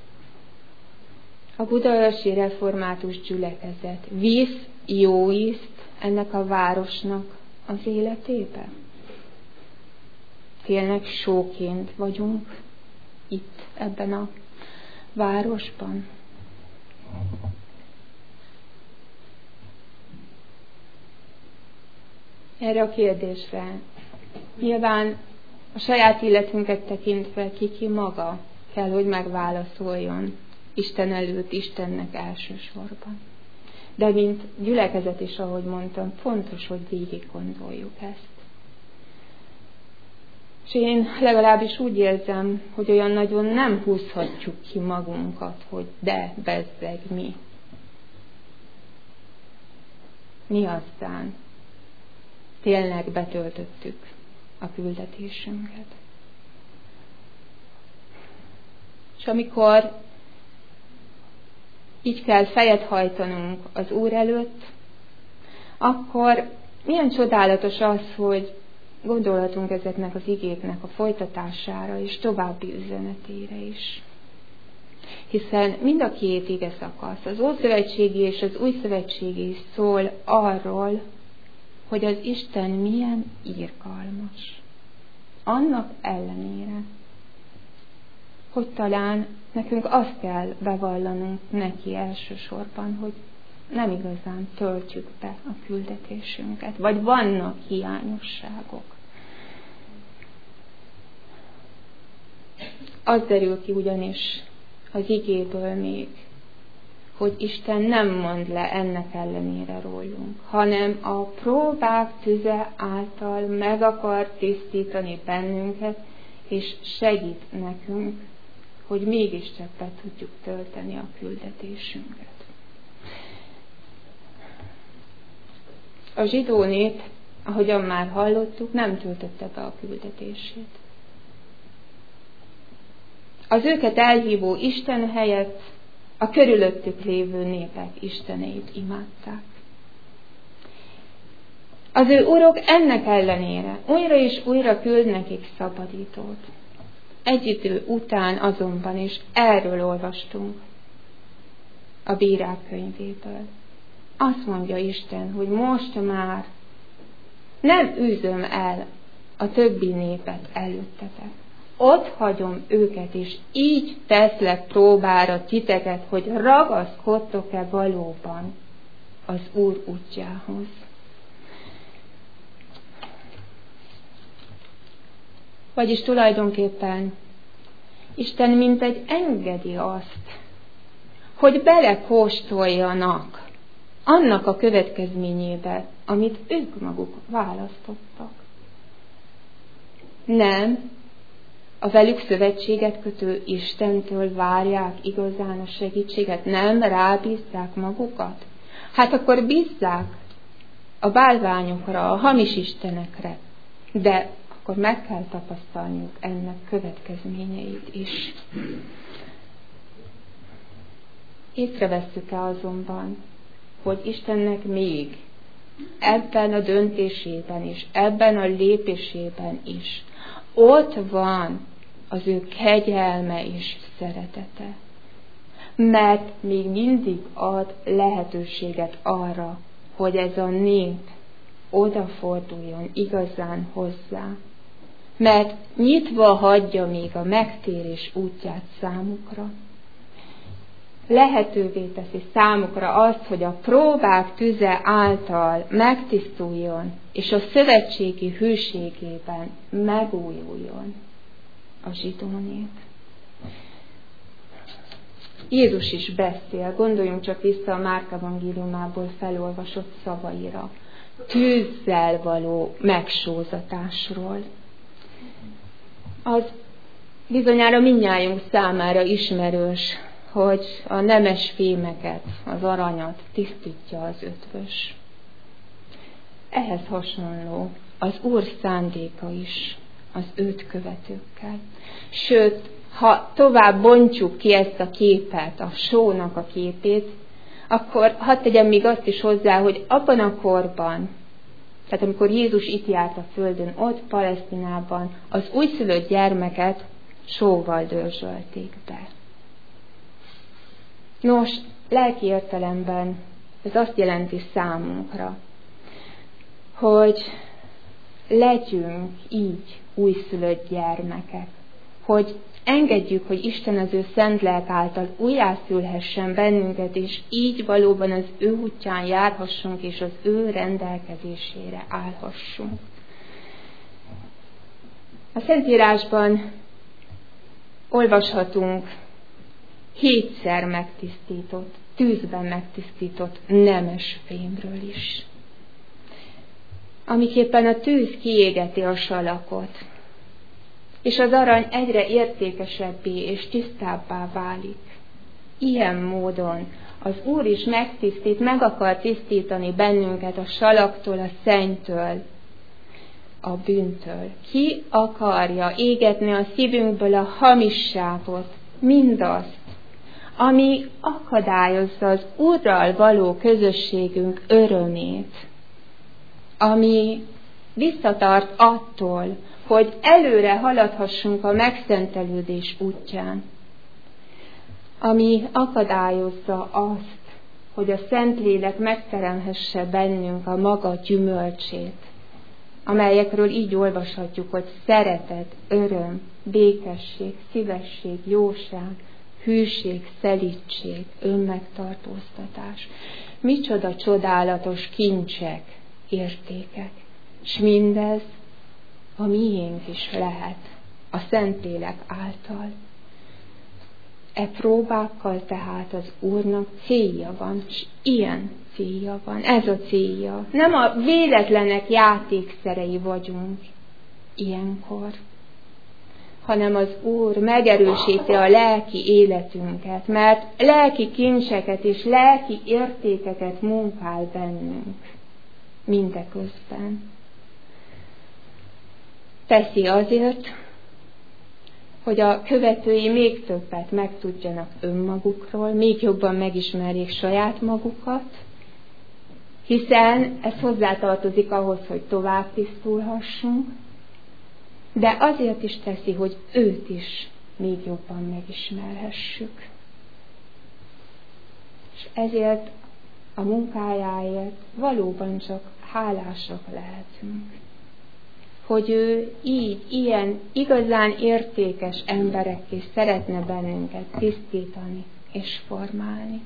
A budaörsi református gyülekezet visz jó ízt ennek a városnak az életébe? Tényleg sóként vagyunk itt, ebben a városban? Erre a kérdésre nyilván a saját életünket tekintve ki-ki maga kell, hogy megválaszoljon Isten előtt, Istennek elsősorban. De mint gyülekezet is, ahogy mondtam, fontos, hogy végig gondoljuk ezt. És én legalábbis úgy érzem, hogy olyan nagyon nem húzhatjuk ki magunkat, hogy de, bezzeg, mi. Mi aztán tényleg betöltöttük a küldetésünket. És amikor így kell fejet hajtanunk az Úr előtt, akkor milyen csodálatos az, hogy gondolhatunk ezeknek az igéknek a folytatására és további üzenetére is. Hiszen mind a két ige szakasz, az Ószövetségi és az Újszövetségi szól arról, hogy az Isten milyen irgalmas. Annak ellenére, hogy talán nekünk azt kell bevallanunk neki elsősorban, hogy nem igazán töltjük be a küldetésünket, vagy vannak hiányosságok. Az derül ki ugyanis az igéből még, hogy Isten nem mond le ennek ellenére rólunk, hanem a próbák tüze által meg akar tisztítani bennünket, és segít nekünk, hogy mégiscsak be tudjuk tölteni a küldetésünket. A zsidó nép, ahogyan már hallottuk, nem töltötte be a küldetését. Az őket elhívó Isten helyett a körülöttük lévő népek isteneit imádták. Az ő urok ennek ellenére újra és újra küld nekik szabadítót. Egy idő után azonban is erről olvastunk a Bírák könyvéből. Azt mondja Isten, hogy most már nem űzöm el a többi népet előttetek. Ott hagyom őket, és így teszlek próbára titeket, hogy ragaszkodtok-e valóban az Úr útjához. Vagyis tulajdonképpen Isten mintegy engedi azt, hogy belekóstoljanak annak a következményébe, amit ők maguk választottak. Nem a velük szövetséget kötő Istentől várják igazán a segítséget, nem rábízzák magukat. Hát akkor bízzák a bálványokra, a hamis istenekre, de akkor meg kell tapasztalniuk ennek következményeit is. Észrevesszük-e azonban, hogy Istennek még ebben a döntésében is, ebben a lépésében is ott van az ő kegyelme és szeretete. Mert még mindig ad lehetőséget arra, hogy ez a nép odaforduljon igazán hozzá. Mert nyitva hagyja még a megtérés útját számukra. Lehetővé teszi számukra azt, hogy a próbák tüze által megtisztuljon, és a szövetségi hűségében megújuljon a zsidó nép. Jézus is beszél, gondoljunk csak vissza a Márk evangéliumából felolvasott szavaira, tűzzel való megsózatásról. Az bizonyára mindnyájunk számára ismerős, hogy a nemes fémeket, az aranyat tisztítja az ötvös. Ehhez hasonló az Úr szándéka is az őt követőkkel. Sőt, ha tovább bontjuk ki ezt a képet, a sónak a képét, akkor hadd tegyem még azt is hozzá, hogy abban a korban, tehát amikor Jézus itt járt a földön, ott Palesztinában, az újszülött gyermeket sóval dörzsölték be. Nos, lelki értelemben ez azt jelenti számunkra, hogy legyünk így újszülött gyermekek, hogy engedjük, hogy Isten az ő szent lelk által újjászülhessen bennünket, és így valóban az ő útján járhassunk, és az ő rendelkezésére állhassunk. A Szentírásban olvashatunk hétszer megtisztított, tűzben megtisztított nemes fémről is. Amiképpen a tűz kiégeti a salakot, és az arany egyre értékesebbé és tisztábbá válik. Ilyen módon az Úr is megtisztít, meg akar tisztítani bennünket a salaktól, a szennytől, a bűntől. Ki akarja égetni a szívünkből a hamisságot, mindazt, ami akadályozza az Úrral való közösségünk örömét, ami visszatart attól, hogy előre haladhassunk a megszentelődés útján, ami akadályozza azt, hogy a Szentlélek megteremhesse bennünk a maga gyümölcsét, amelyekről így olvashatjuk, hogy szeretet, öröm, békesség, szívesség, jóság, hűség, szelídség, önmegtartóztatás. Micsoda csodálatos kincsek, értékek, s mindez a miénk is lehet, a Szentlélek által. E próbákkal tehát az Úrnak célja van, és ilyen célja van, ez a célja. Nem a véletlenek játékszerei vagyunk ilyenkor, hanem az Úr megerősíti a lelki életünket, mert lelki kincseket és lelki értékeket munkál bennünk mindeközben. Teszi azért, hogy a követői még többet megtudjanak önmagukról, még jobban megismerjék saját magukat, hiszen ez hozzátartozik ahhoz, hogy tovább tisztulhassunk, de azért is teszi, hogy őt is még jobban megismerhessük. És ezért a munkájáért valóban csak hálásak lehetünk, hogy ő így, ilyen igazán értékes emberekké szeretne bennünket tisztítani és formálni.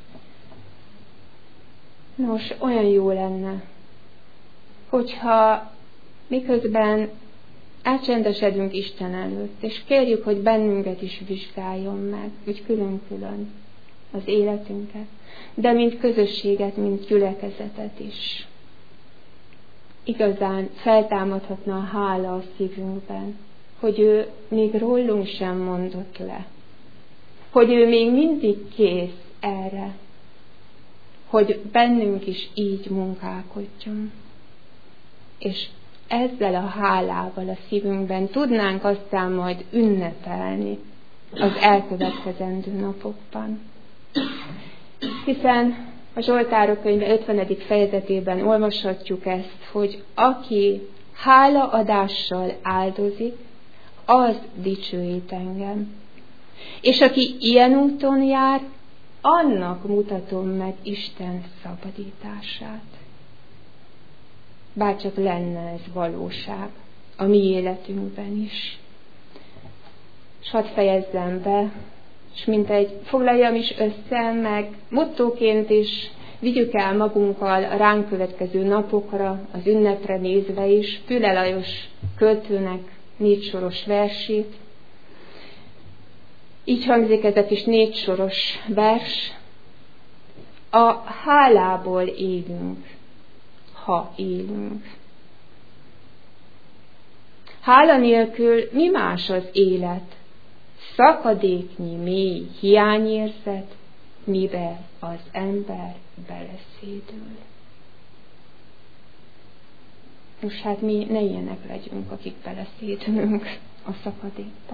Nos, olyan jó lenne, hogyha miközben elcsendesedünk Isten előtt, és kérjük, hogy bennünket is vizsgáljon meg, úgy külön-külön az életünket, de mint közösséget, mint gyülekezetet is. Igazán feltámadhatna a hála a szívünkben, hogy ő még rólunk sem mondott le, hogy ő még mindig kész erre, hogy bennünk is így munkálkodjon. És ezzel a hálával a szívünkben tudnánk aztán majd ünnepelni az elkövetkezendő napokban. Hiszen a Zsoltárok könyve ötvenedik fejezetében olvashatjuk ezt, hogy aki hálaadással áldozik, az dicsőít engem. És aki ilyen úton jár, annak mutatom meg Isten szabadítását. Bárcsak lenne ez valóság a mi életünkben is. S hadd fejezzem be, és mintegy foglaljam is össze, meg mottóként is vigyük el magunkkal a ránk következő napokra, az ünnepre nézve is, Füle Lajos költőnek négy soros versét. Így hangzik ez a kis négy soros vers. A hálából élünk, ha élünk. Hála nélkül mi más az élet? Szakadéknyi mély hiányérzet, mibe az ember beleszédül. Most hát mi ne ilyenek legyünk, akik beleszédülünk a szakadékba,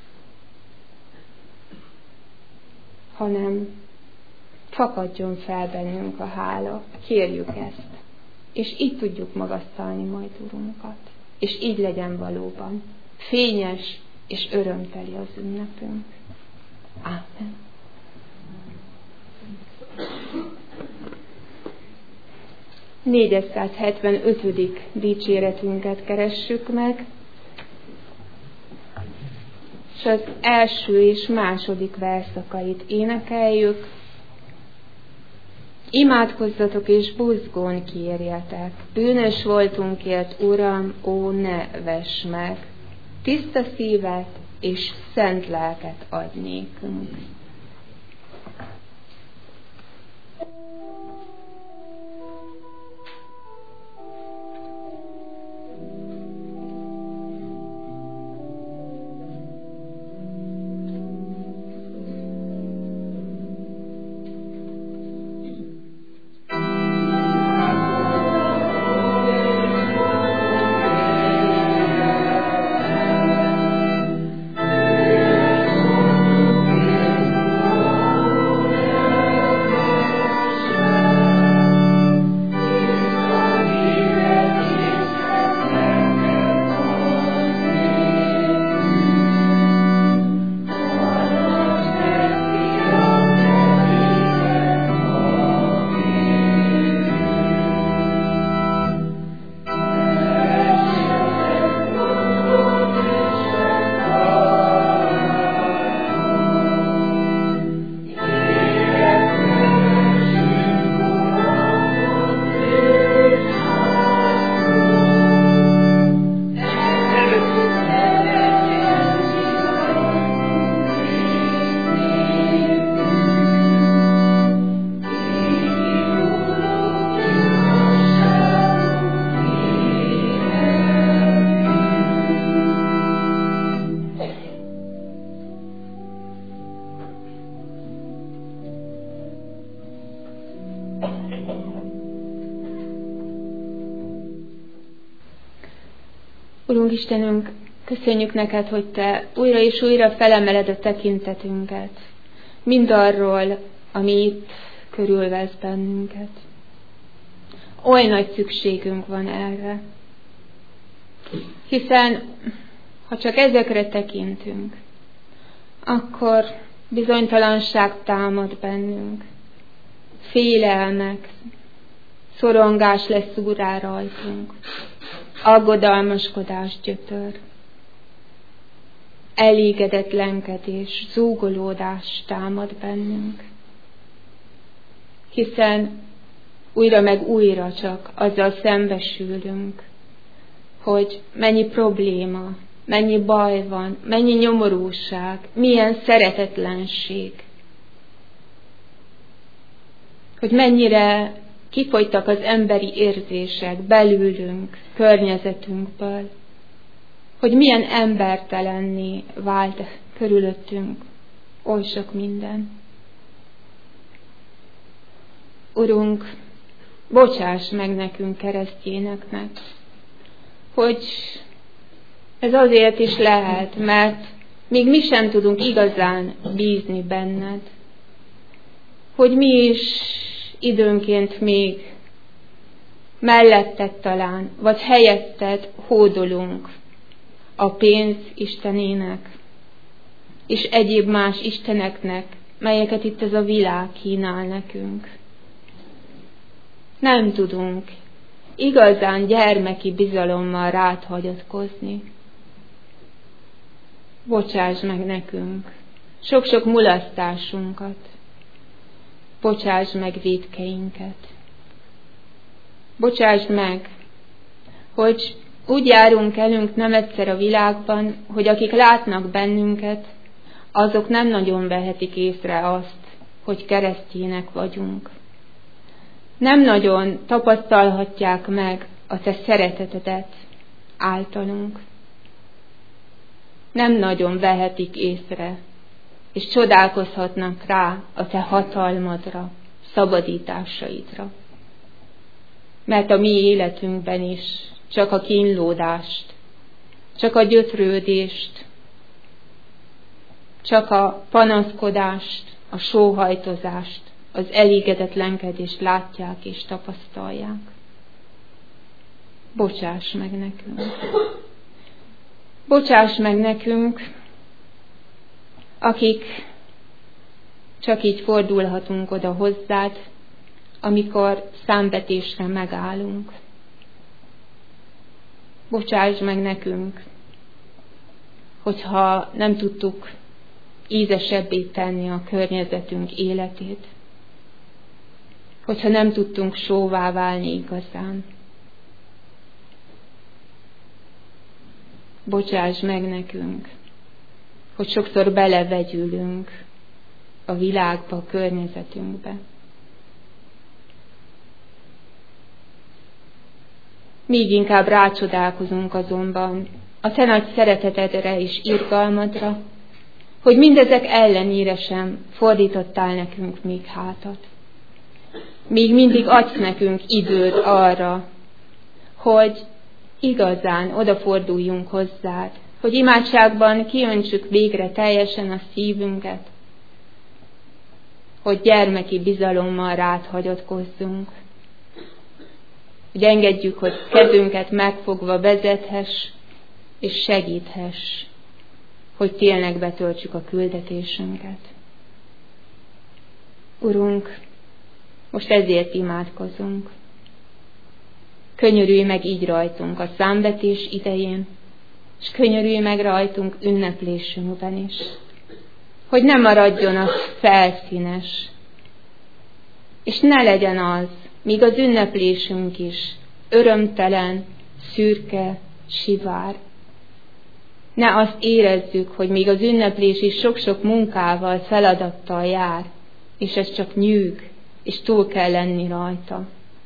hanem fakadjon fel bennünk a hála, kérjük ezt, és így tudjuk magasztalni majd Urunkat, és így legyen valóban fényes és örömteli az ünnepünk. Ámen. négyszázhetvenötödik dicséretünket keressük meg, és az első és második verszakait énekeljük. Imádkozzatok és buzgón kérjetek, bűnös voltunkért, Uram, ó, ne vess meg, tiszta szívet és szent lelket adj nékünk. Amen. Urunk Istenünk, köszönjük neked, hogy Te újra és újra felemeled a tekintetünket, mindarról, ami itt körülvesz bennünket. Oly nagy szükségünk van erre, hiszen ha csak ezekre tekintünk, akkor bizonytalanság támad bennünk, félelmek, szorongás lesz úrrá rajtunk, aggodalmaskodás gyötör, elégedetlenkedés, zúgolódás támad bennünk, hiszen újra meg újra csak azzal szembesülünk, hogy mennyi probléma, mennyi baj van, mennyi nyomorúság, milyen szeretetlenség, hogy mennyire kifogytak az emberi érzések belülünk, környezetünkből, hogy milyen embertelenné vált körülöttünk oly sok minden. Urunk, bocsáss meg nekünk, keresztényeknek, hogy ez azért is lehet, mert még mi sem tudunk igazán bízni benned, hogy mi is időnként még melletted talán, vagy helyetted hódolunk a pénz istenének, és egyéb más isteneknek, melyeket itt ez a világ kínál nekünk. Nem tudunk igazán gyermeki bizalommal rád hagyatkozni. Bocsáss meg nekünk sok-sok mulasztásunkat, bocsáss meg vétkeinket. Bocsáss meg, hogy úgy járunk elünk nem egyszer a világban, hogy akik látnak bennünket, azok nem nagyon vehetik észre azt, hogy keresztjének vagyunk. Nem nagyon tapasztalhatják meg a te szeretetedet általunk. Nem nagyon vehetik észre, és csodálkozhatnak rá a te hatalmadra, szabadításaidra. Mert a mi életünkben is csak a kínlódást, csak a gyötrődést, csak a panaszkodást, a sóhajtozást, az elégedetlenkedést látják és tapasztalják. Bocsáss meg nekünk. Bocsáss meg nekünk, akik csak így fordulhatunk oda hozzád, amikor számvetésre megállunk. Bocsáss meg nekünk, hogyha nem tudtuk ízesebbé tenni a környezetünk életét, hogyha nem tudtunk sóvá válni igazán. Bocsáss meg nekünk, hogy sokszor belevegyülünk a világba, a környezetünkbe. Még inkább rácsodálkozunk azonban a te nagy szeretetedre és irgalmadra, hogy mindezek ellenére sem fordítottál nekünk még hátat. Még mindig adsz nekünk időt arra, hogy igazán odaforduljunk hozzád, hogy imádságban kiöntsük végre teljesen a szívünket, hogy gyermeki bizalommal rád hagyatkozzunk, hogy engedjük, hogy kezünket megfogva vezethess és segíthess, hogy tényleg betöltsük a küldetésünket. Urunk, most ezért imádkozunk. Könyörülj meg így rajtunk a számvetés idején, és könyörülj meg rajtunk ünneplésünkben is, hogy ne maradjon az felszínes, és ne legyen az, míg az ünneplésünk is örömtelen, szürke, sivár. Ne azt érezzük, hogy még az ünneplés is sok-sok munkával, feladattal jár, és ez csak nyűg, és túl kell lenni rajta.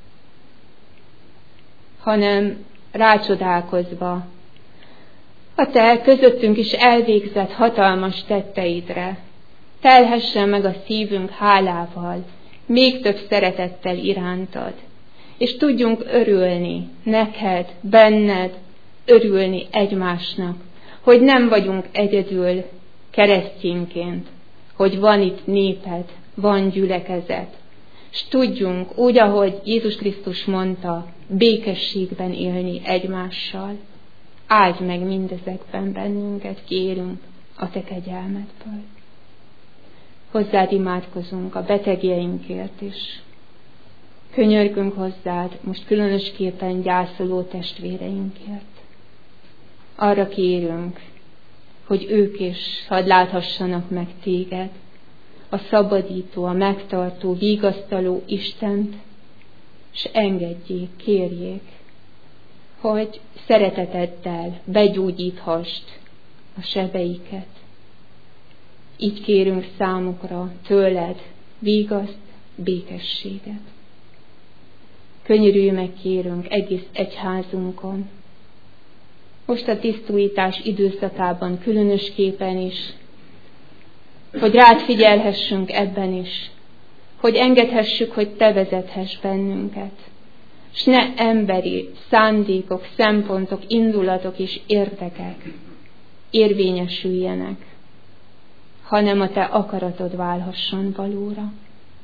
Hanem rácsodálkozva a te közöttünk is elvégzett hatalmas tetteidre telhessen meg a szívünk hálával, még több szeretettel irántad, és tudjunk örülni neked, benned, örülni egymásnak, hogy nem vagyunk egyedül keresztényként, hogy van itt néped, van gyülekezet, és tudjunk, úgy, ahogy Jézus Krisztus mondta, békességben élni egymással. Áldj meg mindezekben bennünket, kérünk a te kegyelmedből. Hozzád imádkozunk a betegjeinkért is. Könyörgünk hozzád most különösképpen gyászoló testvéreinkért. Arra kérünk, hogy ők is hadd láthassanak meg téged, a szabadító, a megtartó, vigasztaló Istent, és engedjék, kérjék, hogy szereteteddel begyógyíthast a sebeiket. Így kérünk számukra tőled vigaszt, békességet. Könyörülj meg, kérünk, egész egyházunkon. Most a tisztújítás időszakában különösképpen is, hogy rád figyelhessünk ebben is, hogy engedhessük, hogy te vezethess bennünket, és ne emberi szándékok, szempontok, indulatok és érdekek érvényesüljenek, hanem a te akaratod válhasson valóra.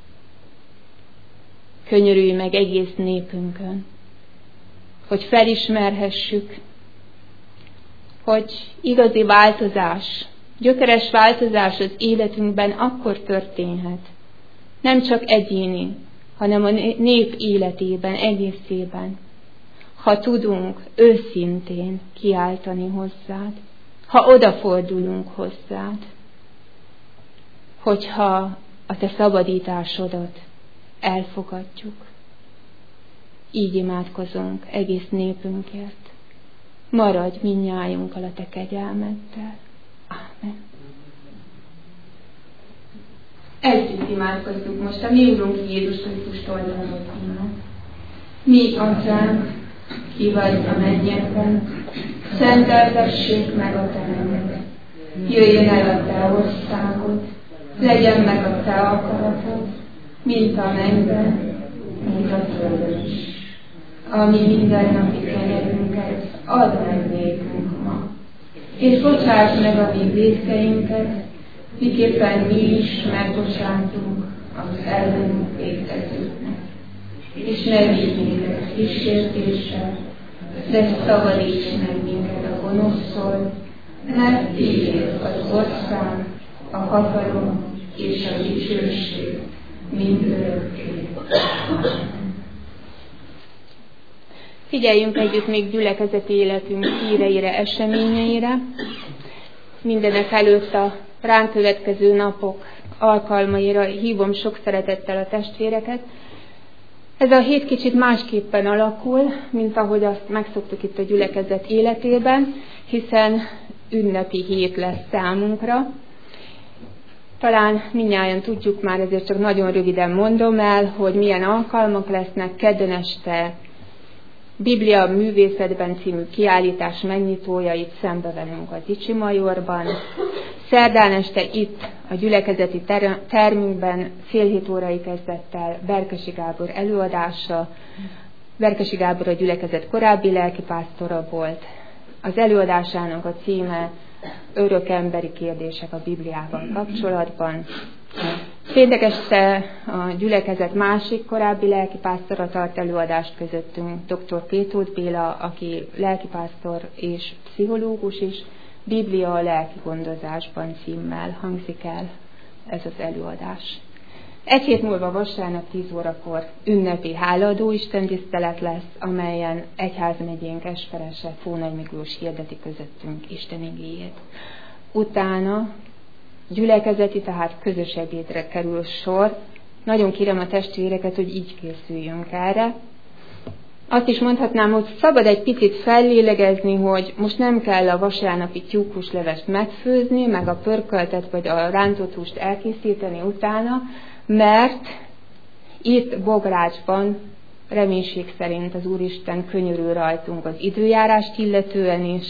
Könyörülj meg egész népünkön, hogy felismerhessük, hogy igazi változás, gyökeres változás az életünkben akkor történhet, nem csak egyéni, hanem a nép életében, egészében, ha tudunk őszintén kiáltani hozzád, ha odafordulunk hozzád, hogyha a te szabadításodat elfogadjuk. Így imádkozunk egész népünkért. Maradj mindnyájunkkal a te kegyelmeddel. Ámen. Együtt imádkozzuk most a mi Urunk Jézus Krisztus oldalat imád. Mi, Atyánk, ki vagy a mennyekben, szenteltessék meg a te neved. Jöjjön el a te országod, legyen meg a te akaratod, mint a mennyben, mint a földön is. Ami mindennapi kenyerünket add meg nékünk ma, és bocsáss meg a mi vétkeinket, miképpen mi is megbocsátunk az ellenünk vétkezőknek. És ne vigy minket kísértésre, de szabadíts meg minket a gonosztól, mert tiéd az ország, a hatalom és a dicsőség mindörökké. Figyeljünk együtt még gyülekezeti életünk híreire, eseményeire. Mindenek előtt a ránk következő napok alkalmaira hívom sok szeretettel a testvéreket. Ez a hét kicsit másképpen alakul, mint ahogy azt megszoktuk itt a gyülekezet életében, hiszen ünnepi hét lesz számunkra. Talán mindnyájan tudjuk már, ezért csak nagyon röviden mondom el, hogy milyen alkalmak lesznek. Kedden este Biblia művészetben című kiállítás megnyitója itt szembe velünk az Icsi Majorban. Szerdán este itt a gyülekezeti ter- termünkben fél hét órai kezdettel Berkesi Gábor előadása. Berkesi Gábor a gyülekezet korábbi lelkipásztora volt. Az előadásának a címe Örök emberi kérdések a Bibliával kapcsolatban. Péntek este a gyülekezet másik korábbi lelkipásztora tart előadást közöttünk, dr. Pétót Béla, aki lelkipásztor és pszichológus is, Biblia a lelki gondozásban címmel hangzik el ez az előadás. Egy hét múlva vasárnap tíz órakor ünnepi hálaadó istentisztelet lesz, amelyen egyházmegyénk esperese Fónagy Miklós hirdeti közöttünk Isten igéjét. Utána gyülekezeti, tehát közös ebédre kerül sor. Nagyon kérem a testvéreket, hogy így készüljünk erre. Azt is mondhatnám, hogy szabad egy picit fellélegezni, hogy most nem kell a vasárnapi tyúkhúslevest megfőzni, meg a pörköltet vagy a rántott húst elkészíteni utána, mert itt Bográcsban reménység szerint az Úristen könyörül rajtunk az időjárást illetően is.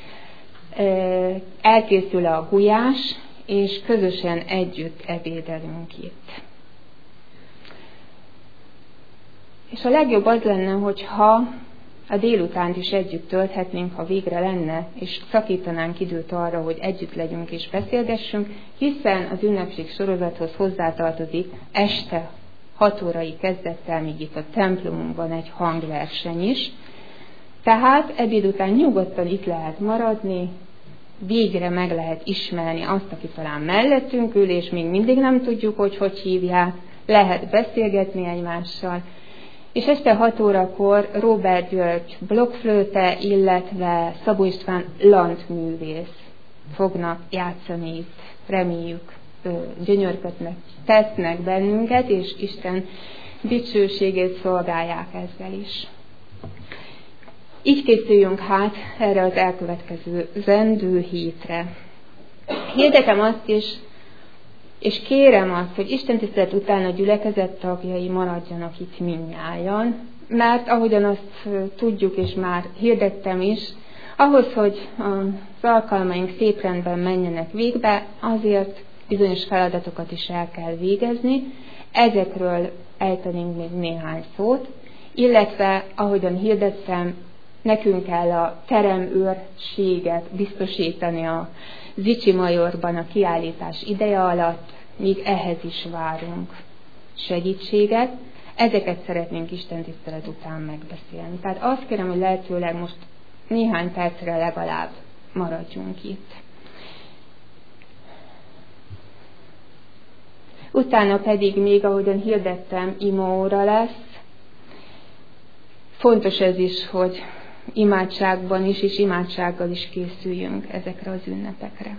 Elkészül a gulyás, és közösen együtt ebédelünk itt. És a legjobb az lenne, hogyha a délutánt is együtt tölthetnénk, ha végre lenne, és szakítanánk időt arra, hogy együtt legyünk és beszélgessünk, hiszen az ünnepség sorozathoz hozzátartozik este hat órai kezdettel, míg itt a templomunkban egy hangverseny is. Tehát ebéd után nyugodtan itt lehet maradni, végre meg lehet ismerni azt, aki talán mellettünk ül, és még mindig nem tudjuk, hogy hogy hívják, lehet beszélgetni egymással. És este hat órakor Róbert György blokkflöte, illetve Szabó István lantművész fognak játszani itt. Reméljük, gyönyörködnek, tesznek bennünket, és Isten dicsőségét szolgálják ezzel is. Így készüljünk hát erre az elkövetkező zendő hétre. Hirdetem azt is, és kérem azt, hogy Isten tisztelet után a gyülekezet tagjai maradjanak itt mindnyájan, mert ahogyan azt tudjuk, és már hirdettem is, ahhoz, hogy az alkalmaink szép rendben menjenek végbe, azért bizonyos feladatokat is el kell végezni. Ezekről ejtenénk még néhány szót, illetve ahogyan hirdettem, nekünk kell a teremőrséget biztosítani a Zichy Majorban a kiállítás ideje alatt, míg ehhez is várunk segítséget. Ezeket szeretnénk Isten tisztelet után megbeszélni. Tehát azt kérem, hogy lehetőleg most néhány percre legalább maradjunk itt. Utána pedig még, ahogyan hirdettem, imaóra lesz. Fontos ez is, hogy imádságban is, és imádsággal is készüljünk ezekre az ünnepekre.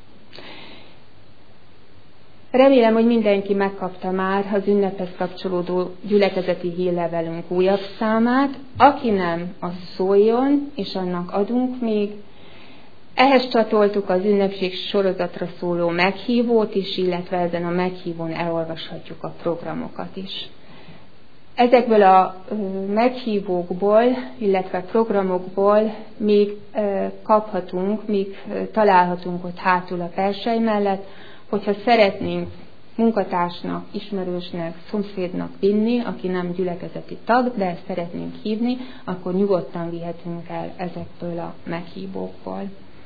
Remélem, hogy mindenki megkapta már az ünnephez kapcsolódó gyülekezeti hírlevelünk újabb számát. Aki nem, az szóljon, és annak adunk még. Ehhez csatoltuk az ünnepség sorozatra szóló meghívót is, illetve ezen a meghívón elolvashatjuk a programokat is. Ezekből a meghívókból, illetve programokból még kaphatunk, még találhatunk ott hátul a persely mellett, hogyha szeretnénk munkatársnak, ismerősnek, szomszédnak vinni, aki nem gyülekezeti tag, de ezt szeretnénk hívni, akkor nyugodtan vihetünk el ezekből a meghívókból.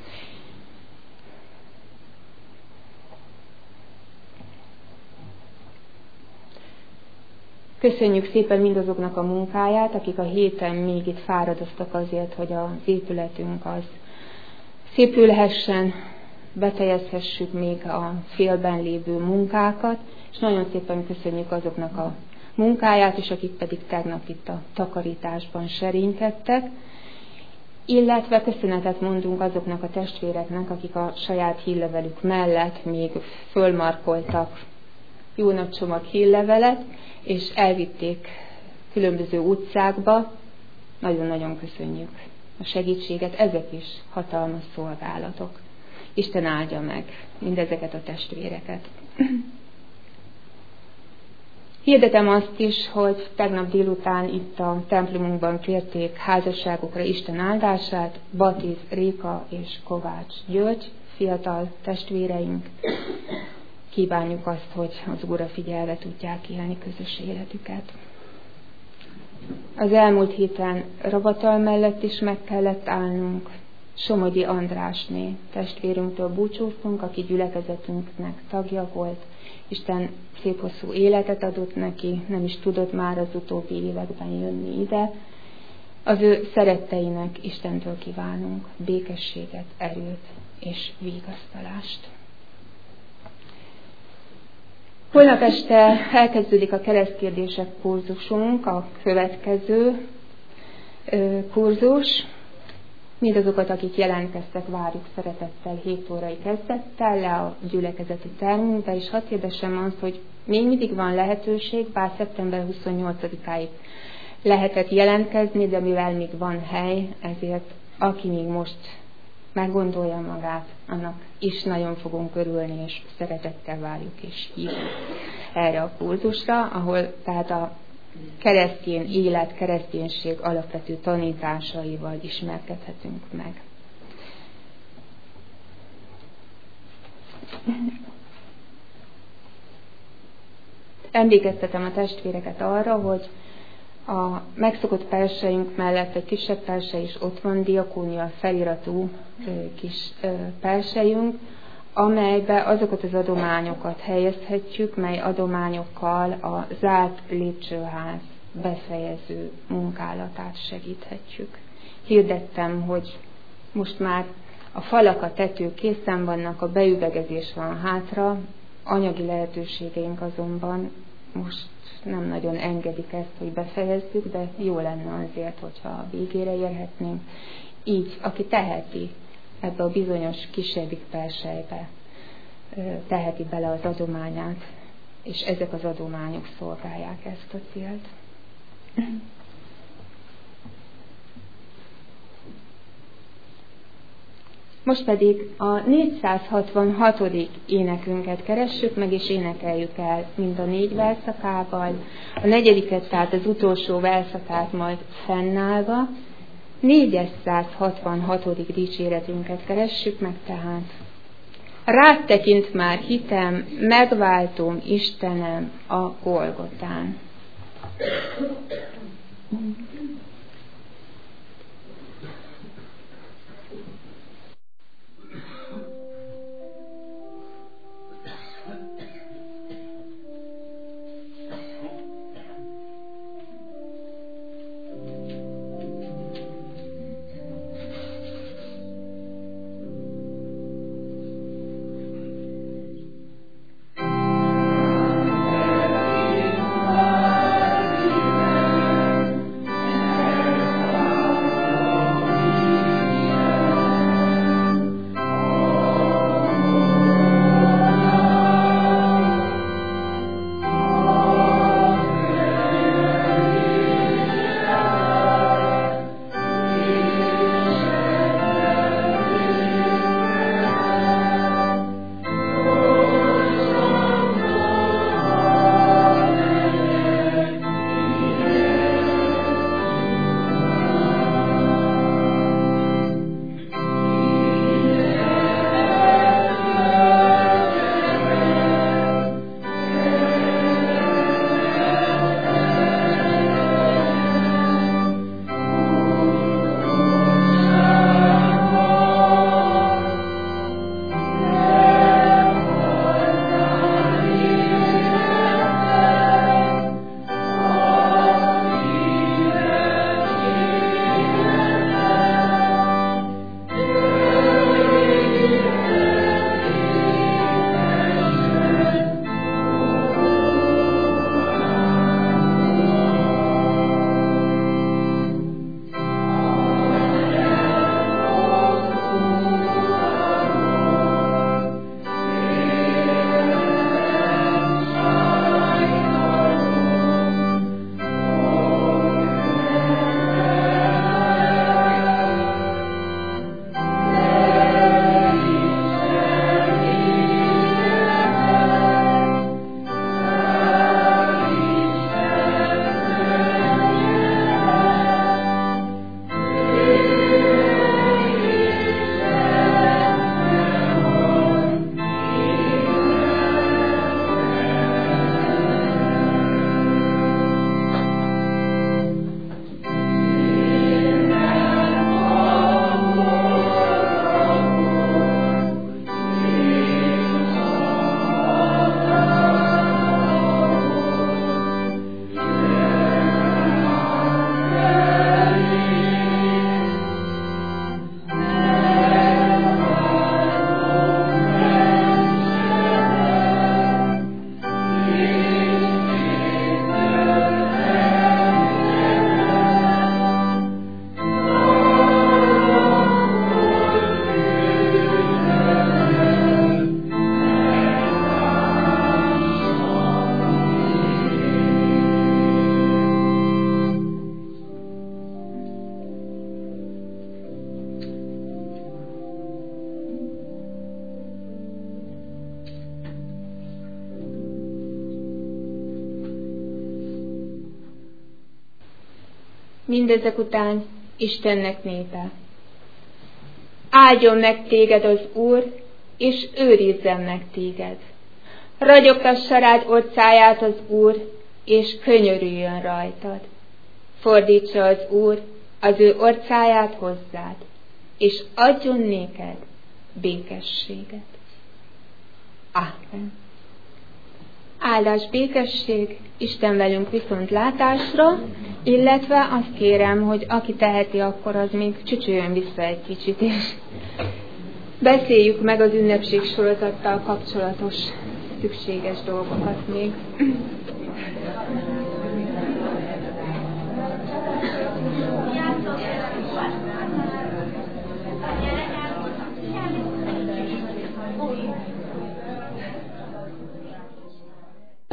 Köszönjük szépen mindazoknak a munkáját, akik a héten még itt fáradoztak azért, hogy az épületünk az szépülhessen, befejezhessük még a félben lévő munkákat, és nagyon szépen köszönjük azoknak a munkáját, és akik pedig tegnap itt a takarításban serénykedtek, illetve köszönetet mondunk azoknak a testvéreknek, akik a saját hírlevelük mellett még fölmarkoltak jó nagy csomag hírlevelet, és elvitték különböző utcákba. Nagyon-nagyon köszönjük a segítséget, ezek is hatalmas szolgálatok. Isten áldja meg mindezeket a testvéreket. Hirdetem azt is, hogy tegnap délután itt a templomunkban kérték házasságokra Isten áldását, Batiz Réka és Kovács György, fiatal testvéreink. Kívánjuk azt, hogy az Úrra figyelve tudják élni közös életüket. Az elmúlt héten Ravatal mellett is meg kellett állnunk. Somogyi Andrásné testvérünktől búcsúztunk, aki gyülekezetünknek tagja volt. Isten szép hosszú életet adott neki, nem is tudott már az utóbbi években jönni ide. Az ő szeretteinek Istentől kívánunk békességet, erőt és vigasztalást. Holnap este elkezdődik a keresztkérdések kurzusunk, a következő kurzus. Mindazokat, akik jelentkeztek, várjuk szeretettel hét órai kezdettel le a gyülekezeti termünkbe, és hadd hirdessem azt, hogy még mindig van lehetőség, bár szeptember huszonnyolcadikáig lehetett jelentkezni, de mivel még van hely, ezért aki még most meggondolja magát, annak is nagyon fogunk örülni, és szeretettel várjuk és hívjuk erre a kurzusra, ahol tehát a keresztény élet, kereszténység alapvető tanításaival ismerkedhetünk meg. Emlékeztetem a testvéreket arra, hogy A megszokott perseink mellett egy kisebb perse is ott van, diakónia feliratú kis persejünk, amelybe azokat az adományokat helyezhetjük, mely adományokkal a zárt lépcsőház befejező munkálatát segíthetjük. Hirdettem, hogy most már a falak, a tető készen vannak, a beüvegezés van hátra, anyagi lehetőségeink azonban most nem nagyon engedik ezt, hogy befejezzük, de jó lenne azért, hogyha a végére érhetnénk. Így, aki teheti, ebbe a bizonyos kisebbik persejbe teheti bele az adományát, és ezek az adományok szolgálják ezt a célt. Most pedig a négyszázhatvanhatodik énekünket keressük meg, és énekeljük el mind a négy verszakával. A negyediket, tehát az utolsó verszakát majd fennállva. négyszázhatvanhatodik dicséretünket keressük meg tehát. Rád tekint már hitem, megváltom Istenem a Golgotán. Mindezek után Istennek népe. Áldjon meg téged az Úr, és őrizzen meg téged. Ragyogtassa rád orcáját az Úr, és könyörüljön rajtad. fordítsa az Úr az ő orcáját hozzád, és adjon néked békességet. Ámen. Áldás, békesség, Isten velünk viszont látásra, illetve azt kérem, hogy aki teheti, akkor az még csücsüljön vissza egy kicsit, és beszéljük meg az ünnepség sorozattal kapcsolatos szükséges dolgokat még.